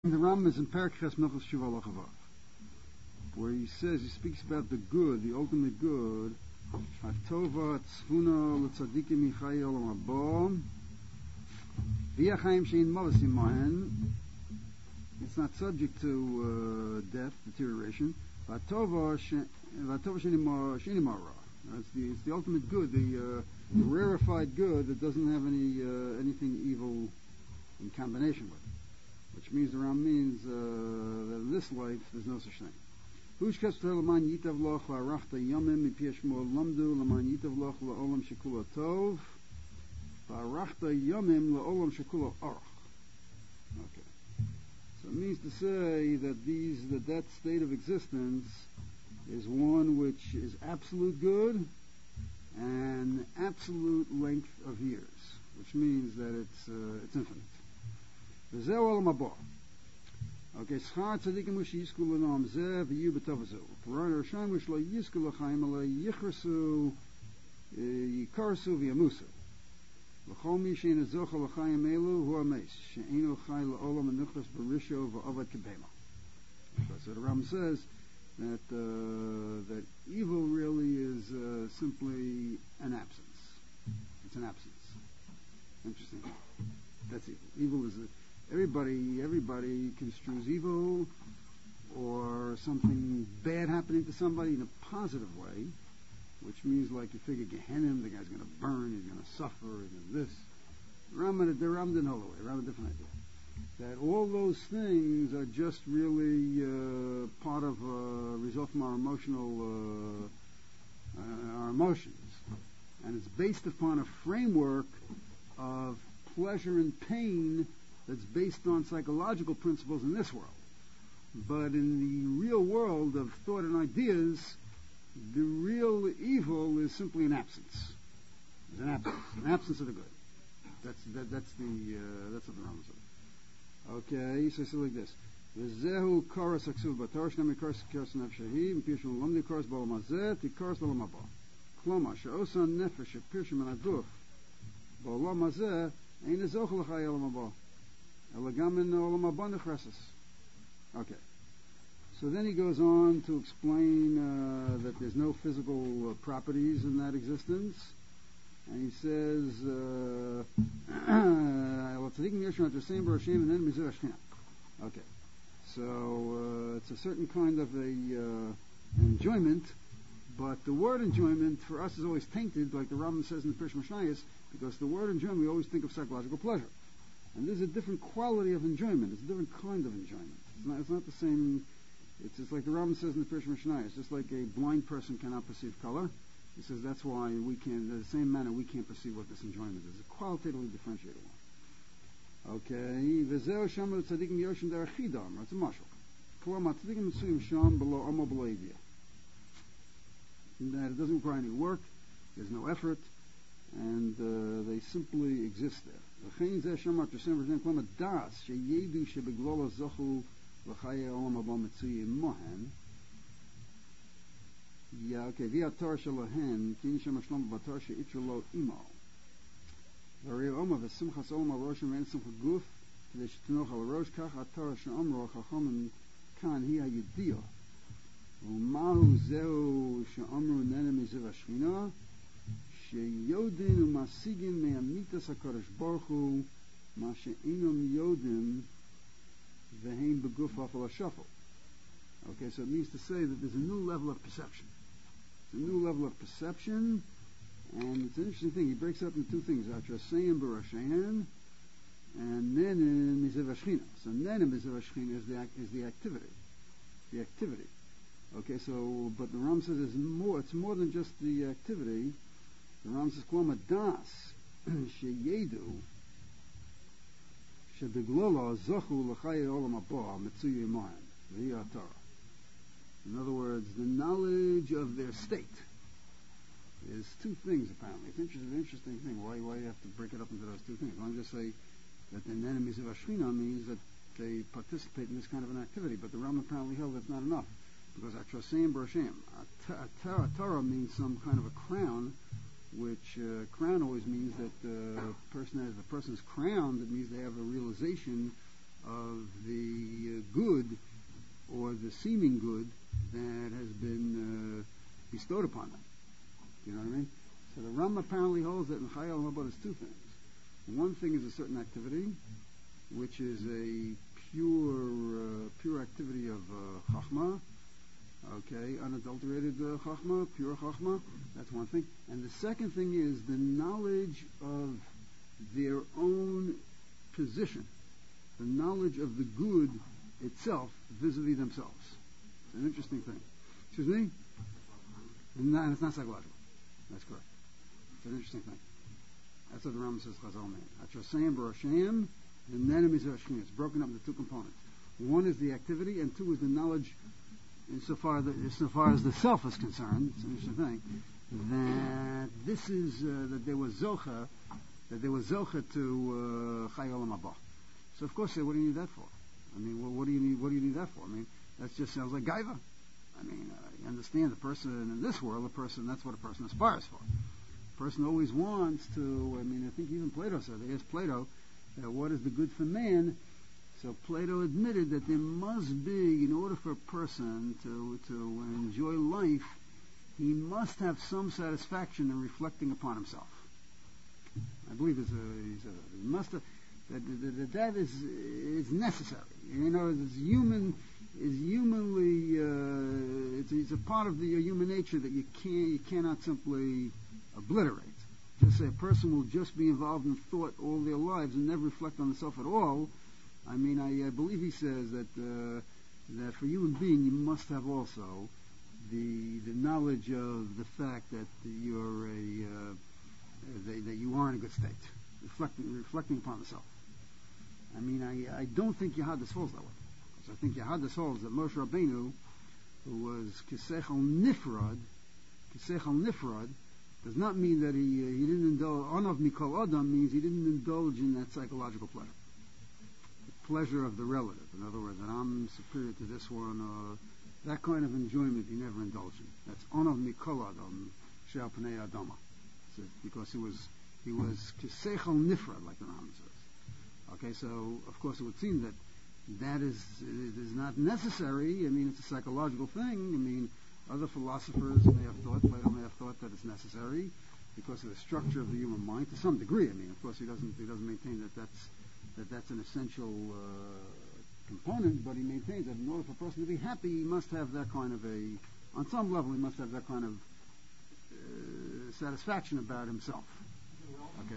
The Ram is in Parakhes Mechus Shiva Lachavav, where he speaks about the good, the ultimate good. Hatova tzvuna l'tzadikim yichai olam haba, v'yachayim shein mavas imahen. It's not subject to death, deterioration. Hatova shein mara. It's the ultimate good, the rarefied good that doesn't have anything evil in combination with it. Which means the Ram means that in this life there's no such thing. Hushkas l'man yitav loch la'arachta yomim mipi shmuel lamdu l'man yitav loch la'olam shekula tov la'arachta yomim la'olam shekula arach. Okay. So it means to say that that state of existence is one which is absolute good and absolute length of years, which means that it's infinite. V'zeh olam haba. Okay, schar tzadikim u'shi yizku l'noam zeh v'yu b'tovazu. P'ran r'shayim u'sh lo yizku l'chaim ala yichrasu yikarsu v'yamusu. V'chol mi she'en ezocha l'chaim elu hu ha'meis she'enu chai l'olam ha'nuchras b'risho v'avad k'bema. So the Ram says that evil really is simply an absence. It's an absence. Interesting. That's evil. Evil is everybody construes evil or something bad happening to somebody in a positive way, which means like you figure Gehenna, the guy's going to burn, he's going to suffer, and this. The Ram didn't hold away. Ram had a different idea. That all those things are just really part of result from our emotions, and it's based upon a framework of pleasure and pain that's based on psychological principles in this world. But in the real world of thought and ideas, the real evil is simply an absence. It's an absence of the good. That's what the Rambam says. Okay, so it's like this. V'zehu karas aksuv b'torah shnei karas karas nefshehi m'pirshul lamdi karas b'olam hazeh tikaras l'olam haba. Kloma she'osa nefesh she'pirshul min haguf b'olam hazeh ein ezoch l'chai olam haba. Okay. So then he goes on to explain that there's no physical properties in that existence. And he says, okay. So it's a certain kind of enjoyment, but the word enjoyment for us is always tainted, like the Rambam says in the Pirush Mishnayos, because the word enjoyment we always think of psychological pleasure. And there's a different quality of enjoyment. It's a different kind of enjoyment. It's not the same. It's just like the Rambam says in the Pirush Mishnayos. It's just like a blind person cannot perceive color. He says that's why we can't. In the same manner, we can't perceive what this enjoyment is. It's a qualitatively differentiated one. Okay. V'zeh shamu tzadikim yoshim derechidam. That's a mashal. Kolama tzadikim mitzuyim sham below amo below idea. That it doesn't require any work. There's no effort. And they simply exist there. Yeah, okay. V'atar shalahen kin shemashlam b'atar she'itra lo imo. V'arei oma v'simchas olam ha'rosh v'en simcha guf k'dei shetinoch al rosh kach atar she'omro chachamim kan hi ha'yediyo u'mahu zeu she'omru nenem miziv ha'shchina שיודin ומשיגin מהמיתוס הקדוש ברוך הוא מה שאינם יודin והם בגוף אף על השפל. Okay, so it means to say that there's a new level of perception. It's a new level of perception, and it's an interesting thing. He breaks up into two things: Atrasayim Barashayan, and Nenim Miziv Hashchina. So Nenim Miziv Hashchina is the activity. The activity. Okay, so but the Ram says it's more than just the activity. The Ram says, "Kloma das sheyedu shebeglolo zochu l'chayei olam haba mitzuyi imahen v'yatara." In other words, the knowledge of their state is two things. Apparently, it's an interesting thing. Why you have to break it up into those two things? Why don't you just say that the enemies of Ashchina means that they participate in this kind of an activity? But the Ram apparently held that's not enough, because Atrasayim Barashem, Torah means some kind of a crown. Which crown always means that the person, as the person's crowned, it means they have a realization of the good or the seeming good that has been bestowed upon them. You know what I mean? So the Ram apparently holds that in Chayal Mabot is two things. One thing is a certain activity, which is a pure activity of Chachma, okay, unadulterated Chachma, pure Chachma. That's one thing. And the second thing is the knowledge of their own position, the knowledge of the good itself vis-a-vis themselves. It's an interesting thing. Excuse me? And it's not psychological. That's correct. It's an interesting thing. That's what the Rambam says Chazal mean. Atrasayim barashayim, and then it's broken up into two components. One is the activity, and two is the knowledge insofar as the self is concerned. It's an interesting thing. That this is, that they were Zocha to Chai Olam Haba. So of course, what do you need that for? I mean, well, what do you need that for? I mean, that just sounds like gaiva. I mean, you understand the person in this world, that's what a person aspires for. A person always wants to, I mean, I think even Plato said, they asked Plato, what is the good for man? So Plato admitted that there must be, in order for a person to enjoy life, he must have some satisfaction in reflecting upon himself. I believe he must have, that is necessary. You know, it's a part of the human nature that you cannot simply obliterate. Just say a person will just be involved in thought all their lives and never reflect on themselves at all. I mean, I believe he says that for a human being you must have also the knowledge of the fact that you're that you are in a good state, reflecting upon the self. I mean, I don't think Yehadis holds that way. So I think Yehadis holds that Moshe Rabbeinu, who was Kisechel Nifrad, does not mean that he didn't indulge. Onav Mikol Adam means he didn't indulge in that psychological pleasure, the pleasure of the relative. In other words, that I'm superior to this one. That kind of enjoyment he never indulged in. That's Onav Mikol Adam She'al Pnei Adama, because he was Kisechel Nifrad, like the Rambam says. Okay, so of course it would seem that is not necessary. I mean, it's a psychological thing. I mean, other philosophers may have thought, Plato may have thought that it's necessary because of the structure of the human mind to some degree. I mean, of course he doesn't maintain that's an essential component, but he maintains that in order for a person to be happy, he must have that kind of on some level, he must have that kind of satisfaction about himself. Okay.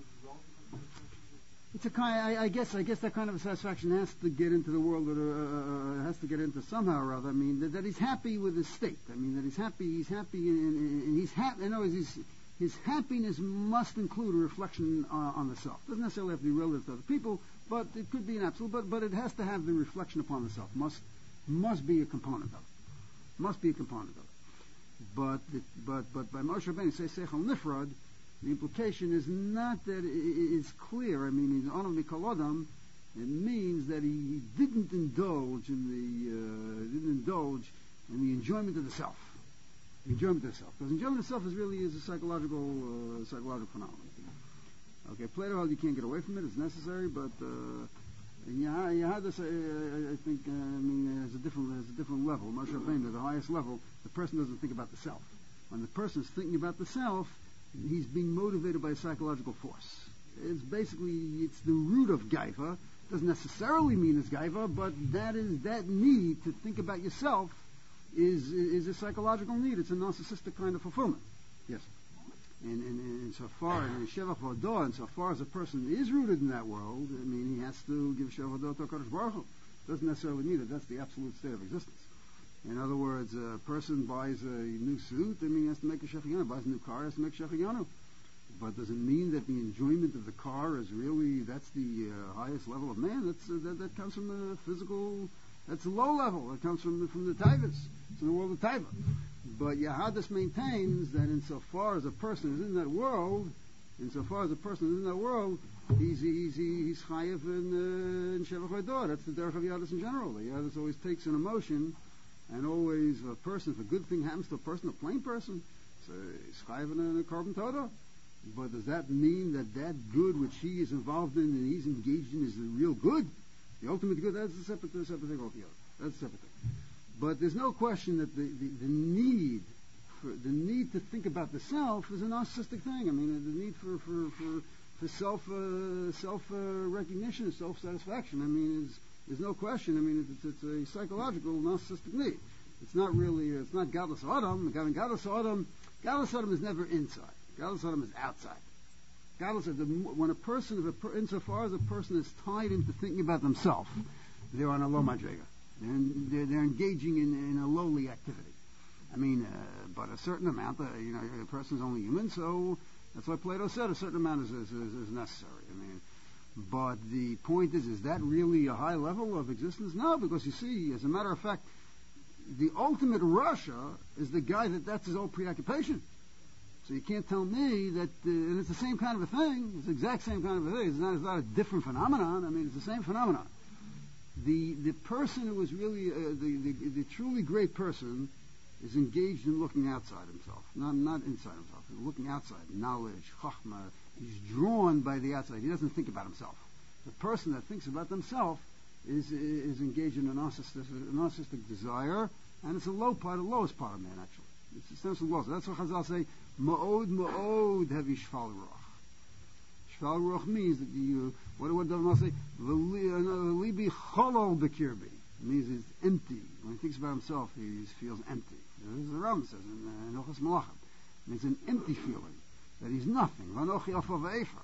It's a kind. I guess that kind of a satisfaction has to get into the world, or has to get into somehow or other. I mean, that he's happy with his state. I mean, that he's happy, and he's happy. In other words, his happiness must include a reflection on the self. Doesn't necessarily have to be relative to other people, but it could be an absolute. But it has to have the reflection upon the self. Must be a component of it. Must be a component of it. But by Moshe Rabbeinu say Seichel Nifrad, the implication is not that it's clear. I mean, in Onav Mikol Adam, it means that he didn't indulge in the enjoyment of the self. The enjoyment of the self, because enjoyment of the self is a psychological phenomenon. Okay, Plato held you can't get away from it; it's necessary, but you had this. I think there's a different level. Moshe Rabbeinu, the highest level, the person doesn't think about the self. When the person is thinking about the self, he's being motivated by a psychological force. It's the root of gaiva. Doesn't necessarily mean it's gaiva, but that need to think about yourself is a psychological need. It's a narcissistic kind of fulfillment. Yes. And so far, Shevach Vodah, and so far as a person is rooted in that world, I mean, he has to give Shevach Vodah to HaKadosh Baruch Hu. Doesn't necessarily need it. That's the absolute state of existence. In other words, a person buys a new suit, I mean, he has to make a Shechianu. Buys a new car, he has to make Shechianu. But does it mean that the enjoyment of the car is really, that's the highest level of man? That comes from the physical, that's a low level. It comes from the Taivas. It's in the world of Taiva. But Yehadis maintains that insofar as a person is in that world, he's chayiv in Shevach Vodah. That's the derech of Yehadis in general. The Yehadis always takes an emotion, and always a person, if a good thing happens to a person, a plain person, so he's chayiv in a carbon toda. But does that mean that good which he is involved in and he's engaged in is the real good? The ultimate good, that's a separate thing altogether. That's a separate thing. But there's no question that the need to think about the self is a narcissistic thing. I mean, the need for self recognition, self satisfaction. I mean, there's no question. I mean, it's a psychological narcissistic need. It's not really. It's not gadlus adam. Gadlus adam is never inside. Gadlus adam is outside. When a person, insofar as a person is tied into thinking about themselves, they're on a low madrega. They're engaging in a lowly activity. I mean, but a certain amount, a person is only human, so that's why Plato said a certain amount is necessary. I mean, but the point is that really a high level of existence? No, because you see, as a matter of fact, the ultimate Russia is the guy that's his own preoccupation. So you can't tell me that, and it's the same kind of a thing. It's the exact same kind of a thing. It's not a different phenomenon. I mean, it's the same phenomenon. The person who is really the truly great person is engaged in looking outside himself, not inside himself. He's looking outside, knowledge, chachma. He's drawn by the outside. He doesn't think about himself. The person that thinks about themselves is engaged in a narcissistic desire, and it's the lowest part of man, actually. It's essentially low. So that's what Chazal say, ma'od heavy shval ruach. Shval ruach means that what does David say? Libi cholol bekirbi. It means it's empty. When he thinks about himself, he feels empty. This is the Rambam says in Hilchos Malachim. It's an empty feeling, that he's nothing. Vanochi afav efer.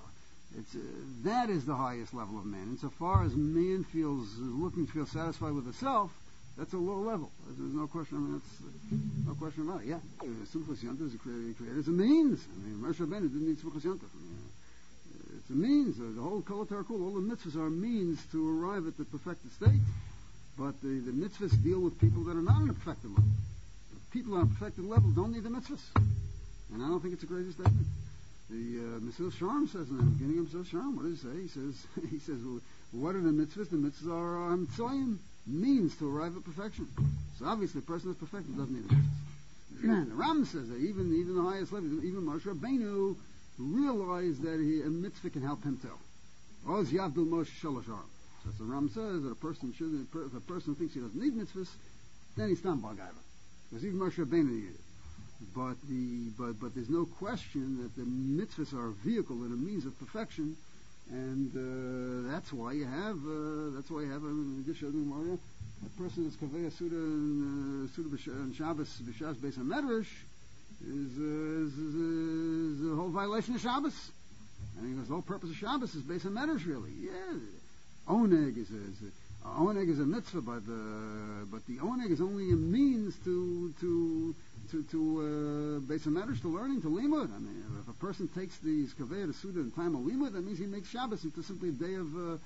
That is the highest level of man. Insofar as man is looking to feel satisfied with the self, that's a low level. There's no question. I mean, that's no question about it. Yeah, Simchas Yontif is created as a means. I mean, Moshe Rabbeinu didn't need Simchas Yontif. It's a means. The whole Kol HaTorah Kula, all the mitzvahs are means to arrive at the perfected state. But the mitzvahs deal with people that are not on a perfected level. People on a perfected level don't need the mitzvahs. And I don't think it's a crazy statement. The Mesilas Yesharim says in the beginning of Mesilas Yesharim, what does he say? He says, well, what are the mitzvahs? The mitzvahs are mitzvahim, means to arrive at perfection. So obviously, a person that's perfected doesn't need the mitzvahs. The Ram says that even the highest level, even Moshe Rabbeinu realized that a mitzvah can help him too. Oz Yavdul Moshe Shalosh Aram. So the Ram says that if a person thinks he doesn't need mitzvahs, then he's not Bagaiva. Because even Moshe Rabbeinu needed it. But there's no question that the mitzvahs are a vehicle and a means of perfection, and that's why you have in addition to Maria, a person that's kaveh suda and Shabbos b'shas beis hamedrash is a whole violation of Shabbos. And he goes, the whole purpose of Shabbos is beis hamedrash, really. Yeah, oneg is a mitzvah, but the oneg is only a means to beis hamedrash, to learning, to limud. I mean, if a person takes these kaveh suda in time of limud, that means he makes Shabbos into simply a day of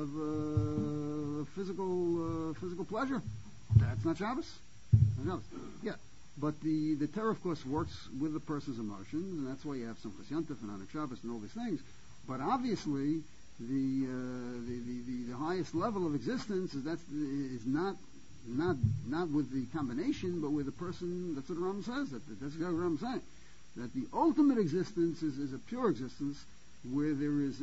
physical pleasure. That's not Shabbos. Yeah, but the Torah, of course, works with the person's emotions, and that's why you have Simchas Yontif and Anik Shabbos and all these things. But obviously, the highest level of existence is not with the combination, but with the person. That's what the Rambam says. That's exactly what I'm saying. That the ultimate existence is a pure existence where there is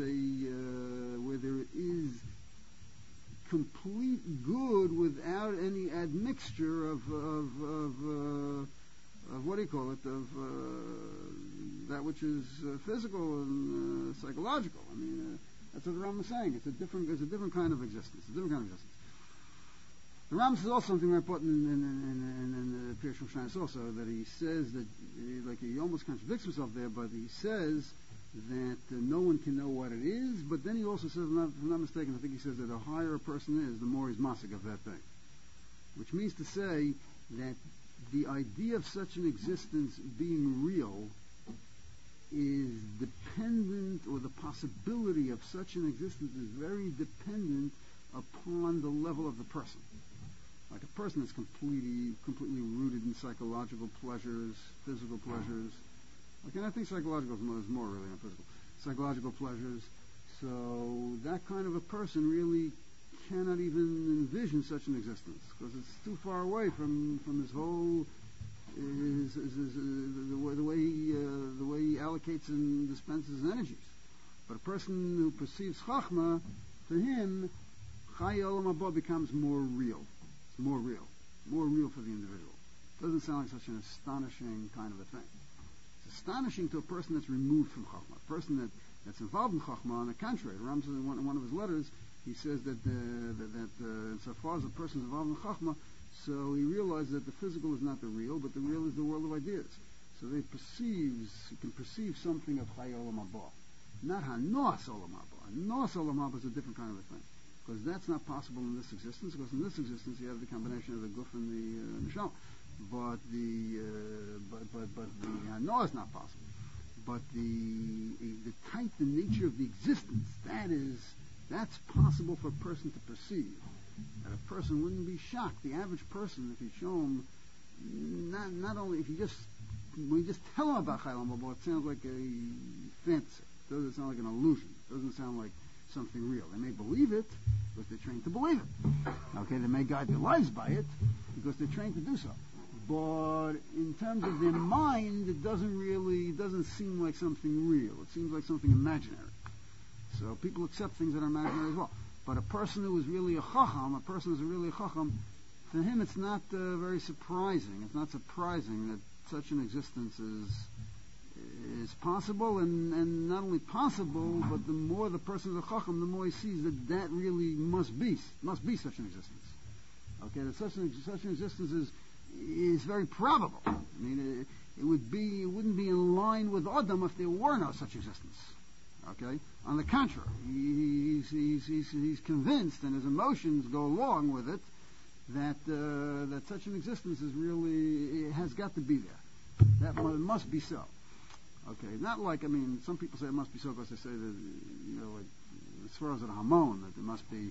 complete good without any admixture of what do you call it, of that which is physical and psychological. I mean, that's what the Rambam is saying. It's a different kind of existence. The Rambam says also something very important in the Pirush Mishnayos also, that he says that, like, he almost contradicts himself there, but he says that no one can know what it is, but then he also says, if I'm not mistaken, I think he says that the higher a person is, the more he's masik of that thing. Which means to say that the idea of such an existence being real is dependent, or the possibility of such an existence is very dependent upon the level of the person. Like a person that's completely rooted in psychological pleasures, physical pleasures. Okay, I think psychological is more really than physical. Psychological pleasures. So that kind of a person really cannot even envision such an existence, because it's too far away from his whole the way he allocates and dispenses energies. But a person who perceives chachma, for him, Chai Olam Haba becomes more real. It's more real for the individual. It doesn't sound like such an astonishing kind of a thing. It's astonishing to a person that's removed from Chachma, a person that's involved in Chachma. On the contrary, Ram says in one of his letters, he says that insofar as a person is involved in Chachma, so he realizes that the physical is not the real, but the real is the world of ideas. So he can perceive something of Chai Olam Haba. Not Hanos Olam Haba. Hanos Olam Haba is a different kind of a thing. Because that's not possible in this existence, because in this existence you have the combination of the Guf and the Neshama. But the Hanos is not possible. But the type, the nature of the existence, that's possible for a person to perceive. That a person wouldn't be shocked. The average person, if you show him, not only if when you just tell him about Chai Olam Haba, it sounds like a fantasy. It doesn't sound like an illusion. It doesn't sound like something real. They may believe it because they're trained to believe it. Okay, they may guide their lives by it because they're trained to do so. But in terms of their mind, it doesn't seem like something real. It seems like something imaginary. So people accept things that are imaginary as well. But a person who is really a chacham, for him it's not very surprising. It's not surprising that such an existence is possible, and not only possible, but the more the person is a chacham, the more he sees that really must be such an existence. Okay, that such an existence is very probable. I mean, it wouldn't be in line with Adam if there were no such existence. Okay, on the contrary, he's convinced, and his emotions go along with it, that such an existence it has got to be there. That must be so. Okay, not like, some people say it must be so because they say that, like, as far as a Hamon, that there must be,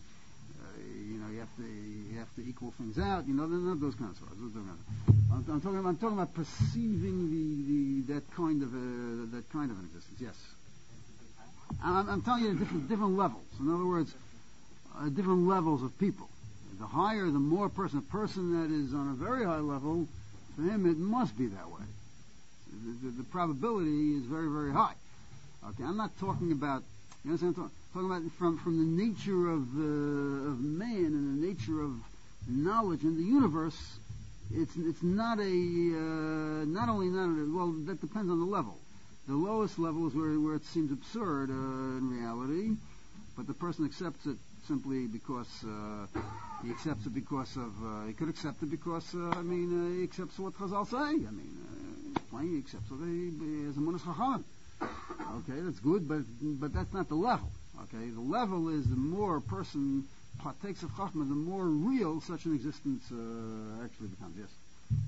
you have to equal things out, not those kinds of words. I'm talking about perceiving that kind of an existence. Yes. I'm telling you different levels. In other words, different levels of people. The higher, the more a person that is on a very high level, for him it must be that way. The probability is very, very high. Okay, I'm not talking about, you understand what I'm talking about from the nature of man and the nature of knowledge in the universe. It's not that depends on the level. The lowest level is where it seems absurd in reality, but the person accepts it simply because he accepts it because of he could accept it because he accepts what Chazal say. He accepts it as a Munas Chachamim. Okay, that's good, but that's not the level. Okay, the level is the more a person partakes of Chachma, the more real such an existence actually becomes. Yes.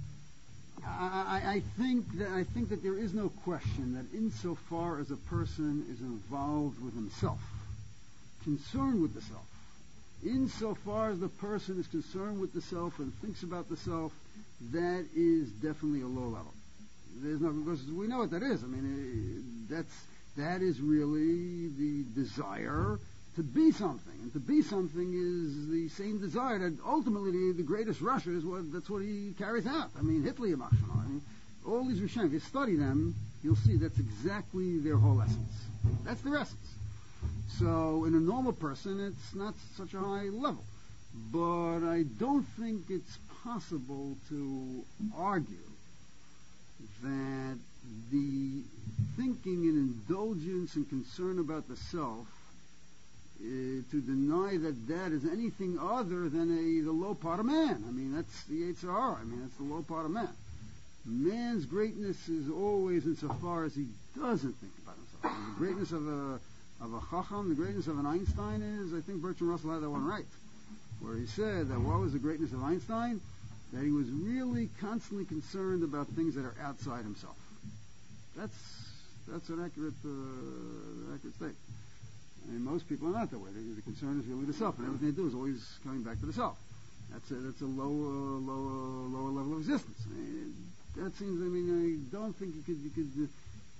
I think that there is no question that insofar as a person is involved with himself, concerned with the self, insofar as the person is concerned with the self and thinks about the self, that is definitely a low level. There's no, because we know what that is. That is really the desire to be something, and to be something is the same desire that ultimately the greatest Russia that's what he carries out. Hitler, all these Rishonim, if you study them, you'll see that's exactly their whole essence. That's their essence. So in a normal person, it's not such a high level. But I don't think it's possible to argue that the thinking and indulgence and concern about the self, to deny that is anything other than the low part of man. That's the Yetzer Hara. That's the low part of man. Man's greatness is always insofar as he doesn't think about himself. The greatness of a Chacham, the greatness of an Einstein is, I think Bertrand Russell had that one right, where he said that what was the greatness of Einstein? That he was really constantly concerned about things that are outside himself. That's an accurate statement. Most people are not that way. The concern is really the self, and everything they do is always coming back to the self. That's a lower level of existence. That seems. I don't think you could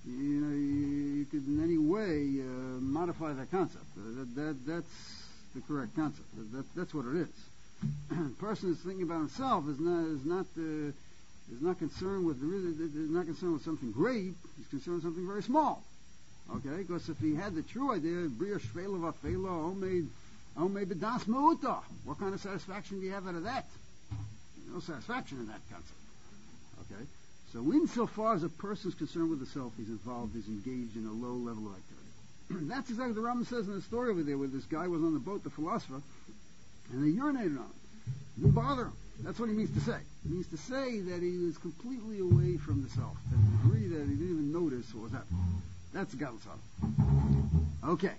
in any way modify that concept. That's the correct concept. That's what it is. A person is thinking about himself is not concerned with something great. He's concerned with something very small. Okay, because if he had the true idea, Bria Shvela Vafela, homemade Oh, maybe das meuta. What kind of satisfaction do you have out of that? No satisfaction in that concept. Okay? So insofar as a person is concerned with the self, he's involved, he's engaged in a low level of activity. That's exactly what the Rambam says in the story over there, where this guy was on the boat, the philosopher, and they urinated on him. It didn't bother him. That's what he means to say. He means to say that he was completely away from the self, to the degree that he didn't even notice what was happening. That's the Gadol Sodom. Okay.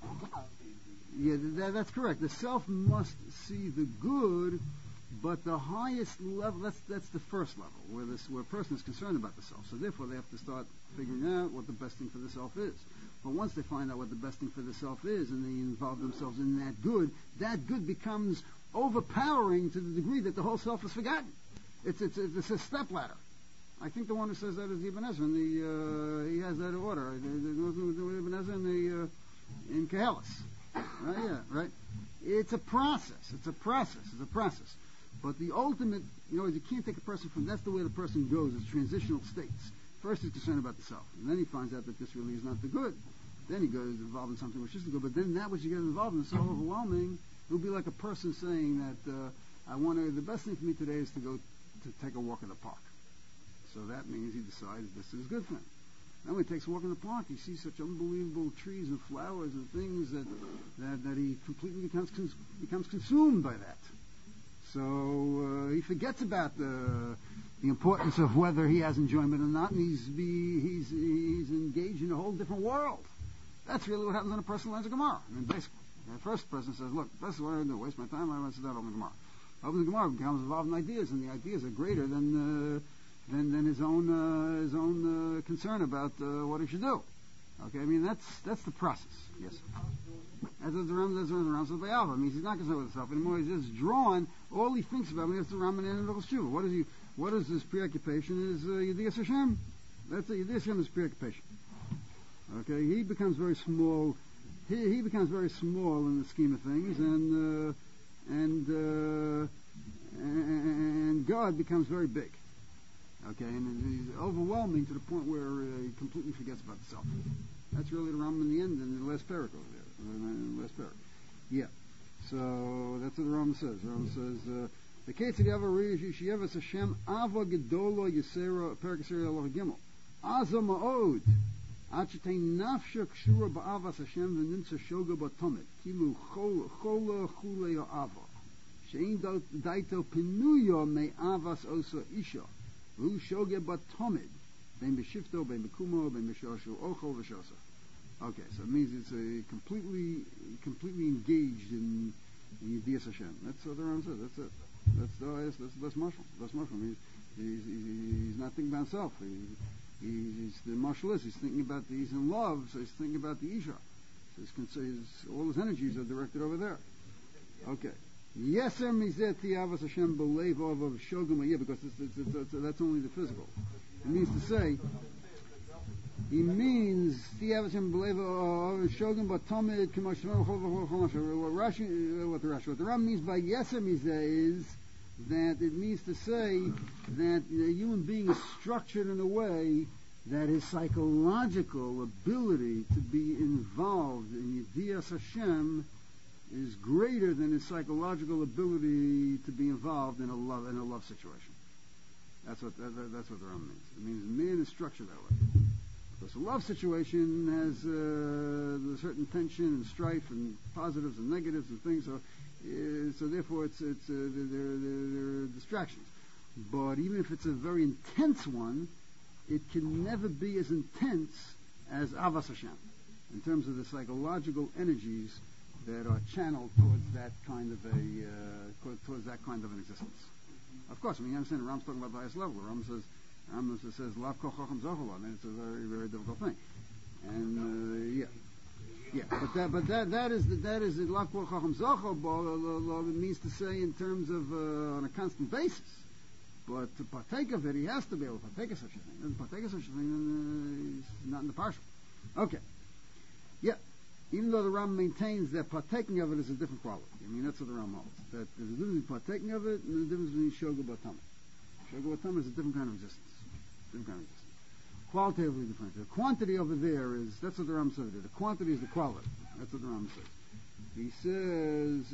Yeah, that's correct. The self must see the good, but the highest level, that's the first level, where a person is concerned about the self. So therefore they have to start figuring out what the best thing for the self is. But once they find out what the best thing for the self is, and they involve themselves in that good becomes overpowering to the degree that the whole self is forgotten. It's a step ladder. I think the one who says that is Ibn Ezra. He has that order. Ibn Ezra in Kehelis. Right? Yeah, right. It's a process. But the ultimate, you can't take a person from, that's the way the person goes, it's transitional states. First he's concerned about the self, and then he finds out that this really is not the good. Then he goes involved in something which is the good, but then that which you get involved in is so overwhelming, it would be like a person saying that, the best thing for me today is to go to take a walk in the park. So that means he decides this is good for him. Then when he takes a walk in the park, he sees such unbelievable trees and flowers and things that he completely becomes consumed by that. So he forgets about the importance of whether he has enjoyment or not, and he's engaged in a whole different world. That's really what happens when a person learns a Gemara. I mean, basically, the first person says, "Look, this is what I do. Waste my time. I want to sit down on the Gemara." Open the Gemara, becomes involved in ideas, and the ideas are greater than his own concern about what he should do. Okay, I mean that's the process. Yes. As the Rambam says by Alva, means he's not concerned with himself anymore. He's just drawn. All he thinks about when he has the Rambam and the Tshuva. What is his preoccupation? Is Yedias Hashem. That's Yedias Hashem is preoccupation. Okay, he becomes very small. He becomes very small in the scheme of things, and God becomes very big. Okay, and he's overwhelming to the point where he completely forgets about the self. That's really the Rambam in the end, in the last parak over there. In the last parak. Yeah. So that's what the Rambam says. The Rambam says, the case of the Ava Yeshiyevas Hashem Ava Gedolo Yisera Parak Yisera Allah Gimel Aza Ma'od Ad Shetei Nafsha Kshura Ba'avas Hashem V'Nimtza Shoga B'Tomit Kilu Chola Chule Ava Shein Daito Pinuyo Me Avas Osa Isha V'Hu Shoga B'Tomit Ben B'Shifto Ben B'Kumo Ben B'Shoshu Ochol V'Shosa. Okay, so it means it's completely engaged in Yedias Hashem. That's what the Rambam says. That's it. That's marshal. That's marshal. He's not thinking about himself. He's the marshal is. He's thinking about he's in love, so he's thinking about the Isha. So all his energies are directed over there. Okay. Yeser mizet tiavas Hashem b'leiv of shogum. Yeah, because that's only the physical. It means to say. He means tiavas Hashem b'leiv of shogum b'tomid k'mashmer what the Ram means by yeser mizeh is that it means to say that a human being is structured in a way that his psychological ability to be involved in Yedias Hashem is greater than his psychological ability to be involved in a love situation. That's what the Rambam means. It means man is structured that way. Because a love situation has a certain tension and strife and positives and negatives and things. So therefore, they're distractions. But even if it's a very intense one, it can never be as intense as Avas Hashem in terms of the psychological energies that are channeled towards that kind of an existence. Of course, I mean, you understand, the Ram's talking about the highest level. The Ram says, "Lav kol chacham zochel." I mean, it's a very, very difficult thing. And yeah, but that is the lav kol chacham zochel. It means to say in terms of on a constant basis. But to partake of it, he has to be able to partake of such a thing. Doesn't partake of such a thing, then he's not in the partial. Okay. Yeah. Even though the Ram maintains that partaking of it is a different quality. I mean, that's what the Ram holds. That there's a difference between partaking of it and the difference between Shoga Batama. Shoga Batama is a different kind of existence. Qualitatively different. The quantity over there is, that's what the Ram says. The quantity is the quality. That's what the Ram says. He says,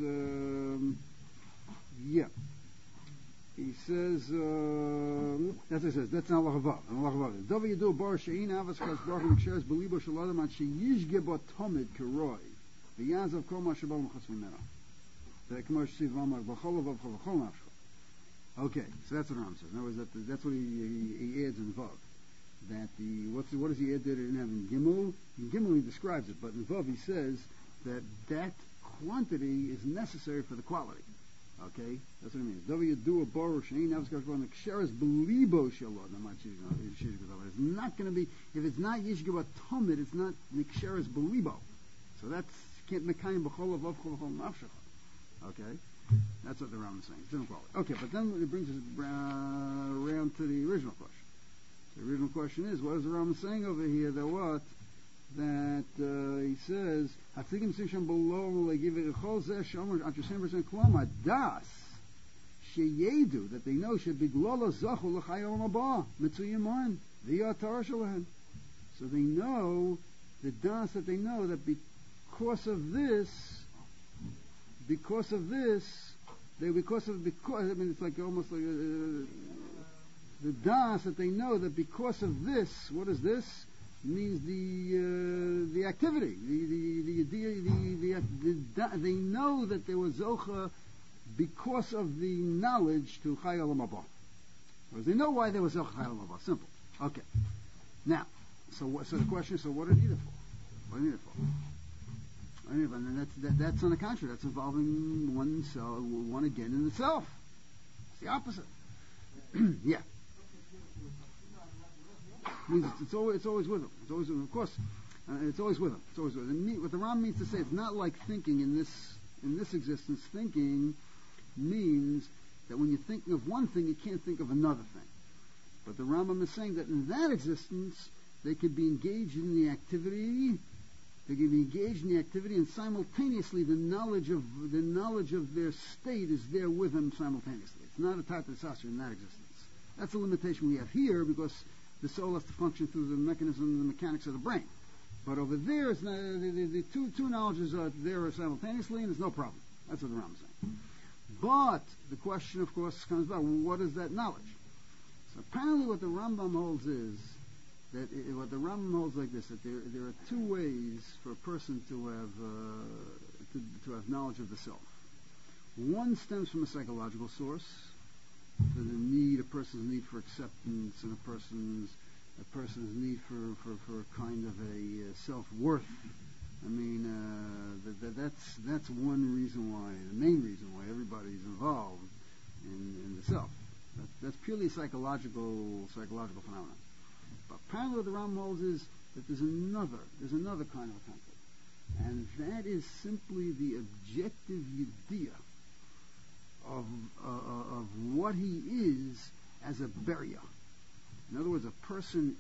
yeah. He says, that's what he says. That's not lachavav. Dova yidu bar she'in avas chas baruch hu m'ksheres belibo shel adam ad sheyishge bo tomid keroi v'yazav kol ma shebal m'chas mimeno. V'kmo shesiv v'amar v'chol v'chol v'chol nafsho. Okay, so that's what Ram says. In other words, that's what he adds in Vav. That what does he add there? He didn't have in Gimel. In Gimel he describes it, but in Vav he says that quantity is necessary for the quality. Okay, that's what it means. It's not going to be, if it's not Yishgeba Tomid, it's not Niksheres Belibo. So that's can't mekayim b'chol avav chol nafshecha. Okay, that's what the Rambam is saying. It's different quality. Okay, but then it brings us around to the original question. The original question is, what is the Rambam saying over here? That what? That he says, "Hatzikim sisham below legiv echol zeh shomer antrusem percent klama das sheyedu that they know should be glola zachu l'chayol haba mitzuyim on v'yatar shalahen." So they know the das that they know that because of this, I mean, it's like almost like the das that they know that because of this, what is this? Means the activity, they know that there was zocha because of the knowledge to Chai Olam Haba. They know why there was zocha Chai Olam Haba. Simple. Okay. Now, so the question is, so what do they need it for? What do they need it for? And that's on the contrary. That's involving one again in the self. It's the opposite. Yeah. Means it's always with him. It's always with him. Of course, it's always with him. It's always with him. What the Ram means to say, it's not like thinking in this existence. Thinking means that when you're thinking of one thing, you can't think of another thing. But the Rambam is saying that in that existence, they could be engaged in the activity. They could be engaged in the activity, and simultaneously, the knowledge of their state is there with them simultaneously. It's not a type of sasra in that existence. That's a limitation we have here because the soul has to function through the mechanism and the mechanics of the brain. But over there, it's not, the two knowledges are there simultaneously, and there's no problem. That's what the Rambam is saying. But the question, of course, comes back, what is that knowledge? So apparently what the Rambam holds is, what the Rambam holds like this, that there are two ways for a person to have knowledge of the self. One stems from a psychological source, for a person's need for acceptance, and a person's need for kind of a self-worth. I mean, that's one reason why, the main reason why everybody's involved in the self. That's purely psychological phenomenon. But apparently what the Ram holds is that there's another kind of a concept, and that is simply the objective idea of what he is as a barrier. In other words, a person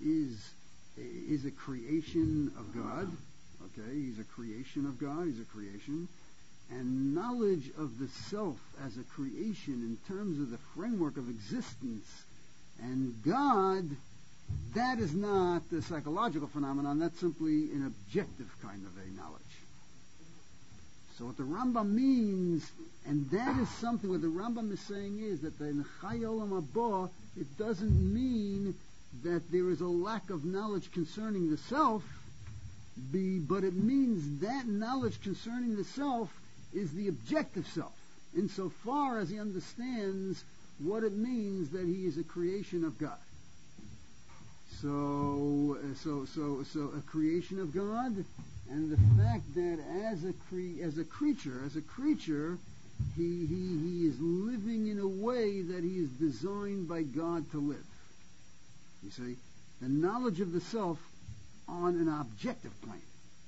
is a creation of God. Okay, he's a creation of God. He's a creation, and knowledge of the self as a creation in terms of the framework of existence and God. That is not a psychological phenomenon. That's simply an objective kind of a knowledge. So what the Rambam means, and that is something what the Rambam is saying is that in Chai Olam Haba, it doesn't mean that there is a lack of knowledge concerning the self, but it means that knowledge concerning the self is the objective self, insofar as he understands what it means that he is a creation of God. So a creation of God, and the fact that as a creature, he is living in a way that he is designed by God to live. You see, the knowledge of the self on an objective plane.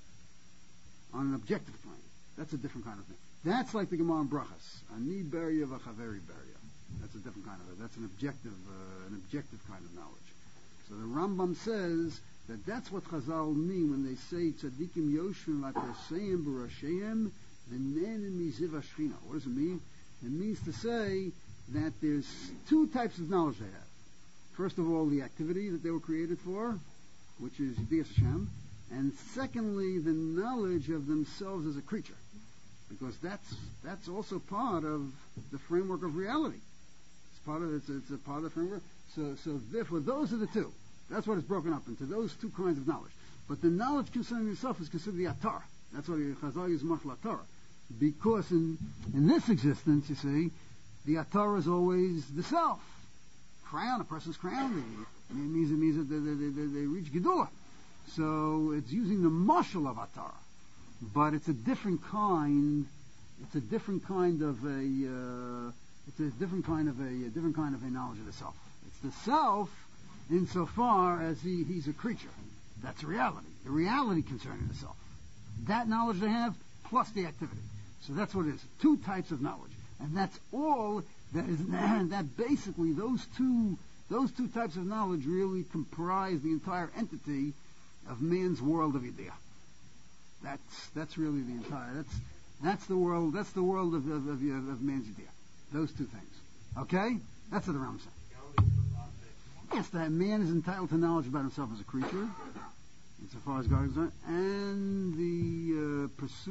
That's a different kind of thing. That's like the Gemara in Brachas. Ani beria v'chaveri beria. That's a different kind of it. That's an objective kind of knowledge. So the Rambam says that that's what Chazal mean when they say tzaddikim yoshvim lateseim b'rasheim v'nenim miziv hashchina. What does it mean? It means to say that there's two types of knowledge they have. First of all, the activity that they were created for, which is Yiddias Hashem, and secondly, the knowledge of themselves as a creature. because that's also part of the framework of reality. It's part of it's a part of the framework. So therefore, those are the two. That's what it's broken up into, those two kinds of knowledge. But the knowledge concerning yourself is considered the atar. That's what Chazal uses machla atar. Because in this existence, you see, the atar is always the self. Crown, a person's crown, it means that they reach Gedulah. So it's using the mashal of atar. But it's a different kind of a knowledge of the self. It's the self insofar as he's a creature. That's reality. The reality concerning the self. That knowledge they have plus the activity. So that's what it is. Two types of knowledge. And that's all that is, that basically those two types of knowledge really comprise the entire entity of man's world of idea. That's really the entire, that's the world of man's idea. Those two things. Okay? That's what the Ram said. Yes, that man is entitled to knowledge about himself as a creature, insofar as God is concerned, and the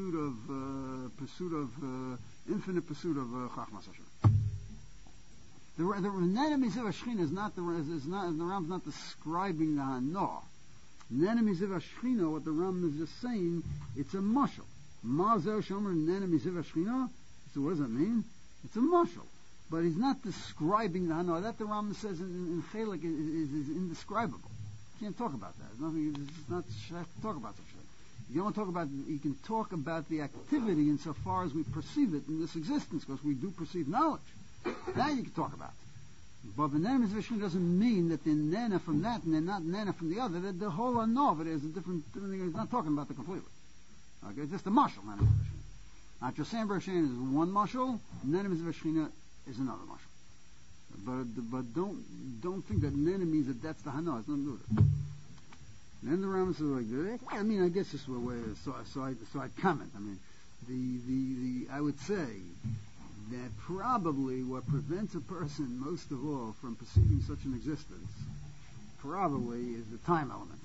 infinite pursuit of Chachmas Hashem. The Nene Miziv Ashchina the Ram's not describing the Hanoah. Nene Miziv Ashchina, what the Ram is just saying, it's a mashal. Mazel Shomer Nene Miziv Ashchina. So what does that mean? It's a mashal. But he's not describing the Hanoah. That the Ram says in Chelik is indescribable. You can't talk about that. It's not talk about such a thing. You don't talk about. You can talk about the activity insofar as we perceive it in this existence, because we do perceive knowledge. That you can talk about. But the Nene Miziv Ashchina doesn't mean that they're Nene from that and they're not Nene from the other. That the whole Hanoah of it is a different thing. He's not talking about it completely. Okay, it's just a mashal, Nene Miziv Ashchina. Now, Chosam Bereshayim is one mashal, Nene Miziv Ashchina is another mashal. But don't think that Nene means that that's the Hanoah. It's nothing to do with it. Then the Rambam says like this. I mean, I guess this is a way. So I'd comment. I mean, I would say that probably what prevents a person most of all from perceiving such an existence probably is the time element.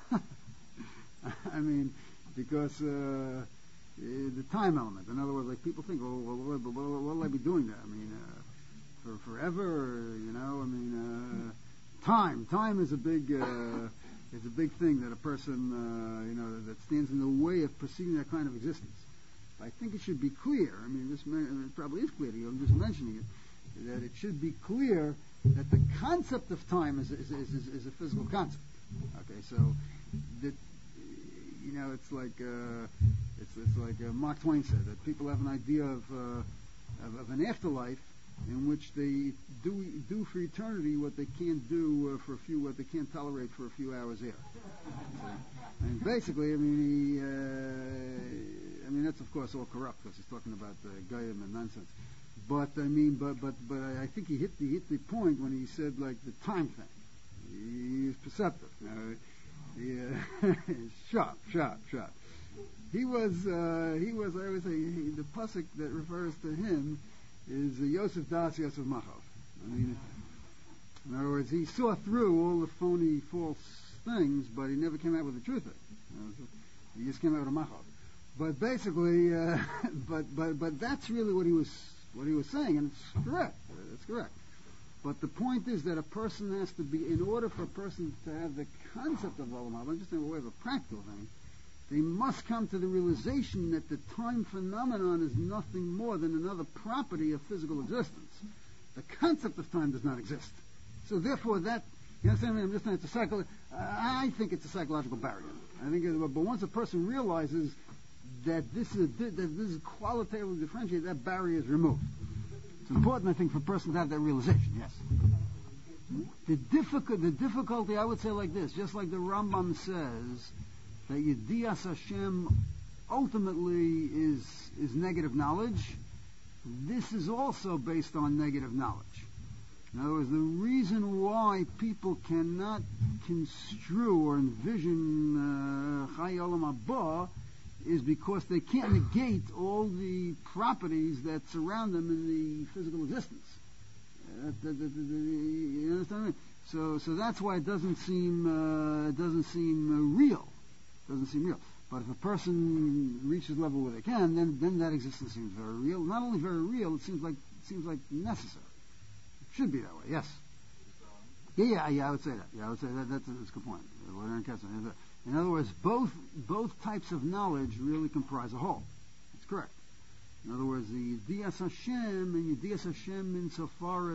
I mean, because the time element. In other words, like people think, oh, well, what'll I be doing there? I mean, for forever, you know. I mean, time is a big thing that a person, that stands in the way of perceiving that kind of existence. I think it should be clear. I mean, it probably is clear to you. I'm just mentioning it. That it should be clear that the concept of time is a physical concept. Okay, so that it's like Mark Twain said that people have an idea of an afterlife in which they do for eternity what they can't do what they can't tolerate for a few hours here. And basically, I mean that's of course all corrupt because he's talking about Goyim and nonsense. But I think he hit the point when he said like the time thing. He's perceptive. Sharp. He was. I always say the pasuk that refers to him is Yosef Das Yosef Machov. I mean, in other words, he saw through all the phony, false things, but he never came out with the truth of it. He just came out with a Machov. But basically, but that's really what he was saying, and it's correct. It's correct. But the point is that a person has to be, in order for a person to have the concept of Olam Haba, just in a way of a practical thing, they must come to the realization that the time phenomenon is nothing more than another property of physical existence. The concept of time does not exist. So therefore that, you understand me? I'm just saying I think it's a psychological barrier. I think, but once a person realizes that this is qualitatively differentiated, that barrier is removed. It's important, I think, for a person to have that realization, yes. The difficulty, I would say like this, just like the Rambam says, that Yediyas Hashem ultimately is negative knowledge, this is also based on negative knowledge. In other words, the reason why people cannot construe or envision Chai Olam Haba is because they can't negate all the properties that surround them in the physical existence. You understand what I mean? So that's why it doesn't seem real. It doesn't seem real. But if a person reaches the level where they can, then that existence seems very real. Not only very real, it seems like necessary. It should be that way. Yes. Yeah. I would say that. Yeah, I would say that. That's a good point. In other words, both types of knowledge really comprise a whole. That's correct. In other words, the Dias Hashem and Dias Hashem insofar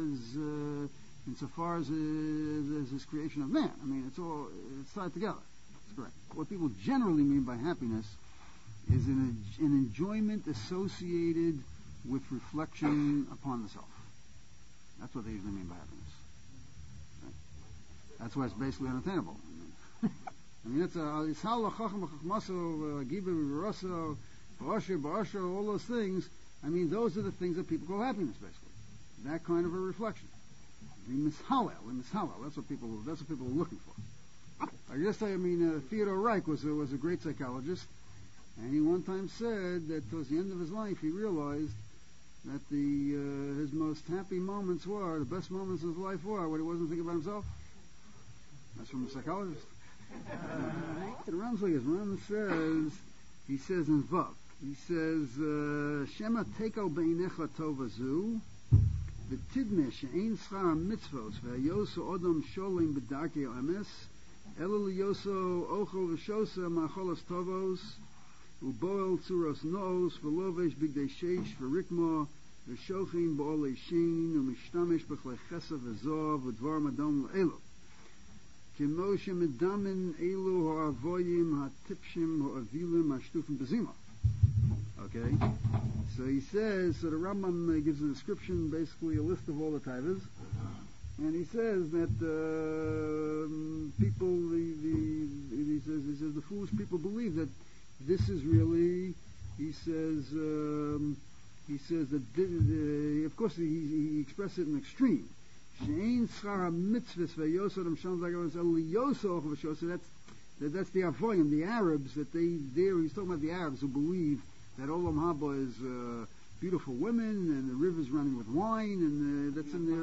as his creation of man. I mean, it's tied together. That's correct. What people generally mean by happiness is an enjoyment associated with reflection upon the self. That's what they usually mean by happiness. Right? That's why it's basically unattainable. I mean, it's Ishal Chacham Chachmaso, Giba Raso, Ba'asher, all those things. I mean, those are the things that people call happiness, basically. That kind of a reflection. Mishallel. That's what people are looking for. I guess Theodore Reich was a great psychologist, and he one time said that towards the end of his life he realized that his most happy moments the best moments of his life were when he wasn't thinking about himself. That's from a psychologist. The Ram's like this. Ram says in Vav, he says, Shema teko beinecha tovazu, v'tidme she'ein schar mitzvos, v'ayoso odom sholim b'darkei emes, elo liyoso ochel v'shosa ma'cholos tovos, u'boel tzuros nos, v'lovesh bigdei sheish, v'rikmo, v'shochin ba'olei shein, u'mishtamish b'chlei chesa v'zov, v'dvar madom l'elu. כמו שמדמן אלו העבויים הטיפשים העבילים השטופים בזימה. Okay, so he says, so the Rambam gives a description, basically a list of all the taivas, and he says that people, he says the foolish people believe that this is really, he says that of course he expressed it in extreme. She'ein schar mitzvahs ve'yosodam shalom zagavos el liyoso v'shosah. That's the Avoyim, the Arabs. He's talking about the Arabs who believe that Olam Haba is beautiful women and the rivers running with wine, and that's in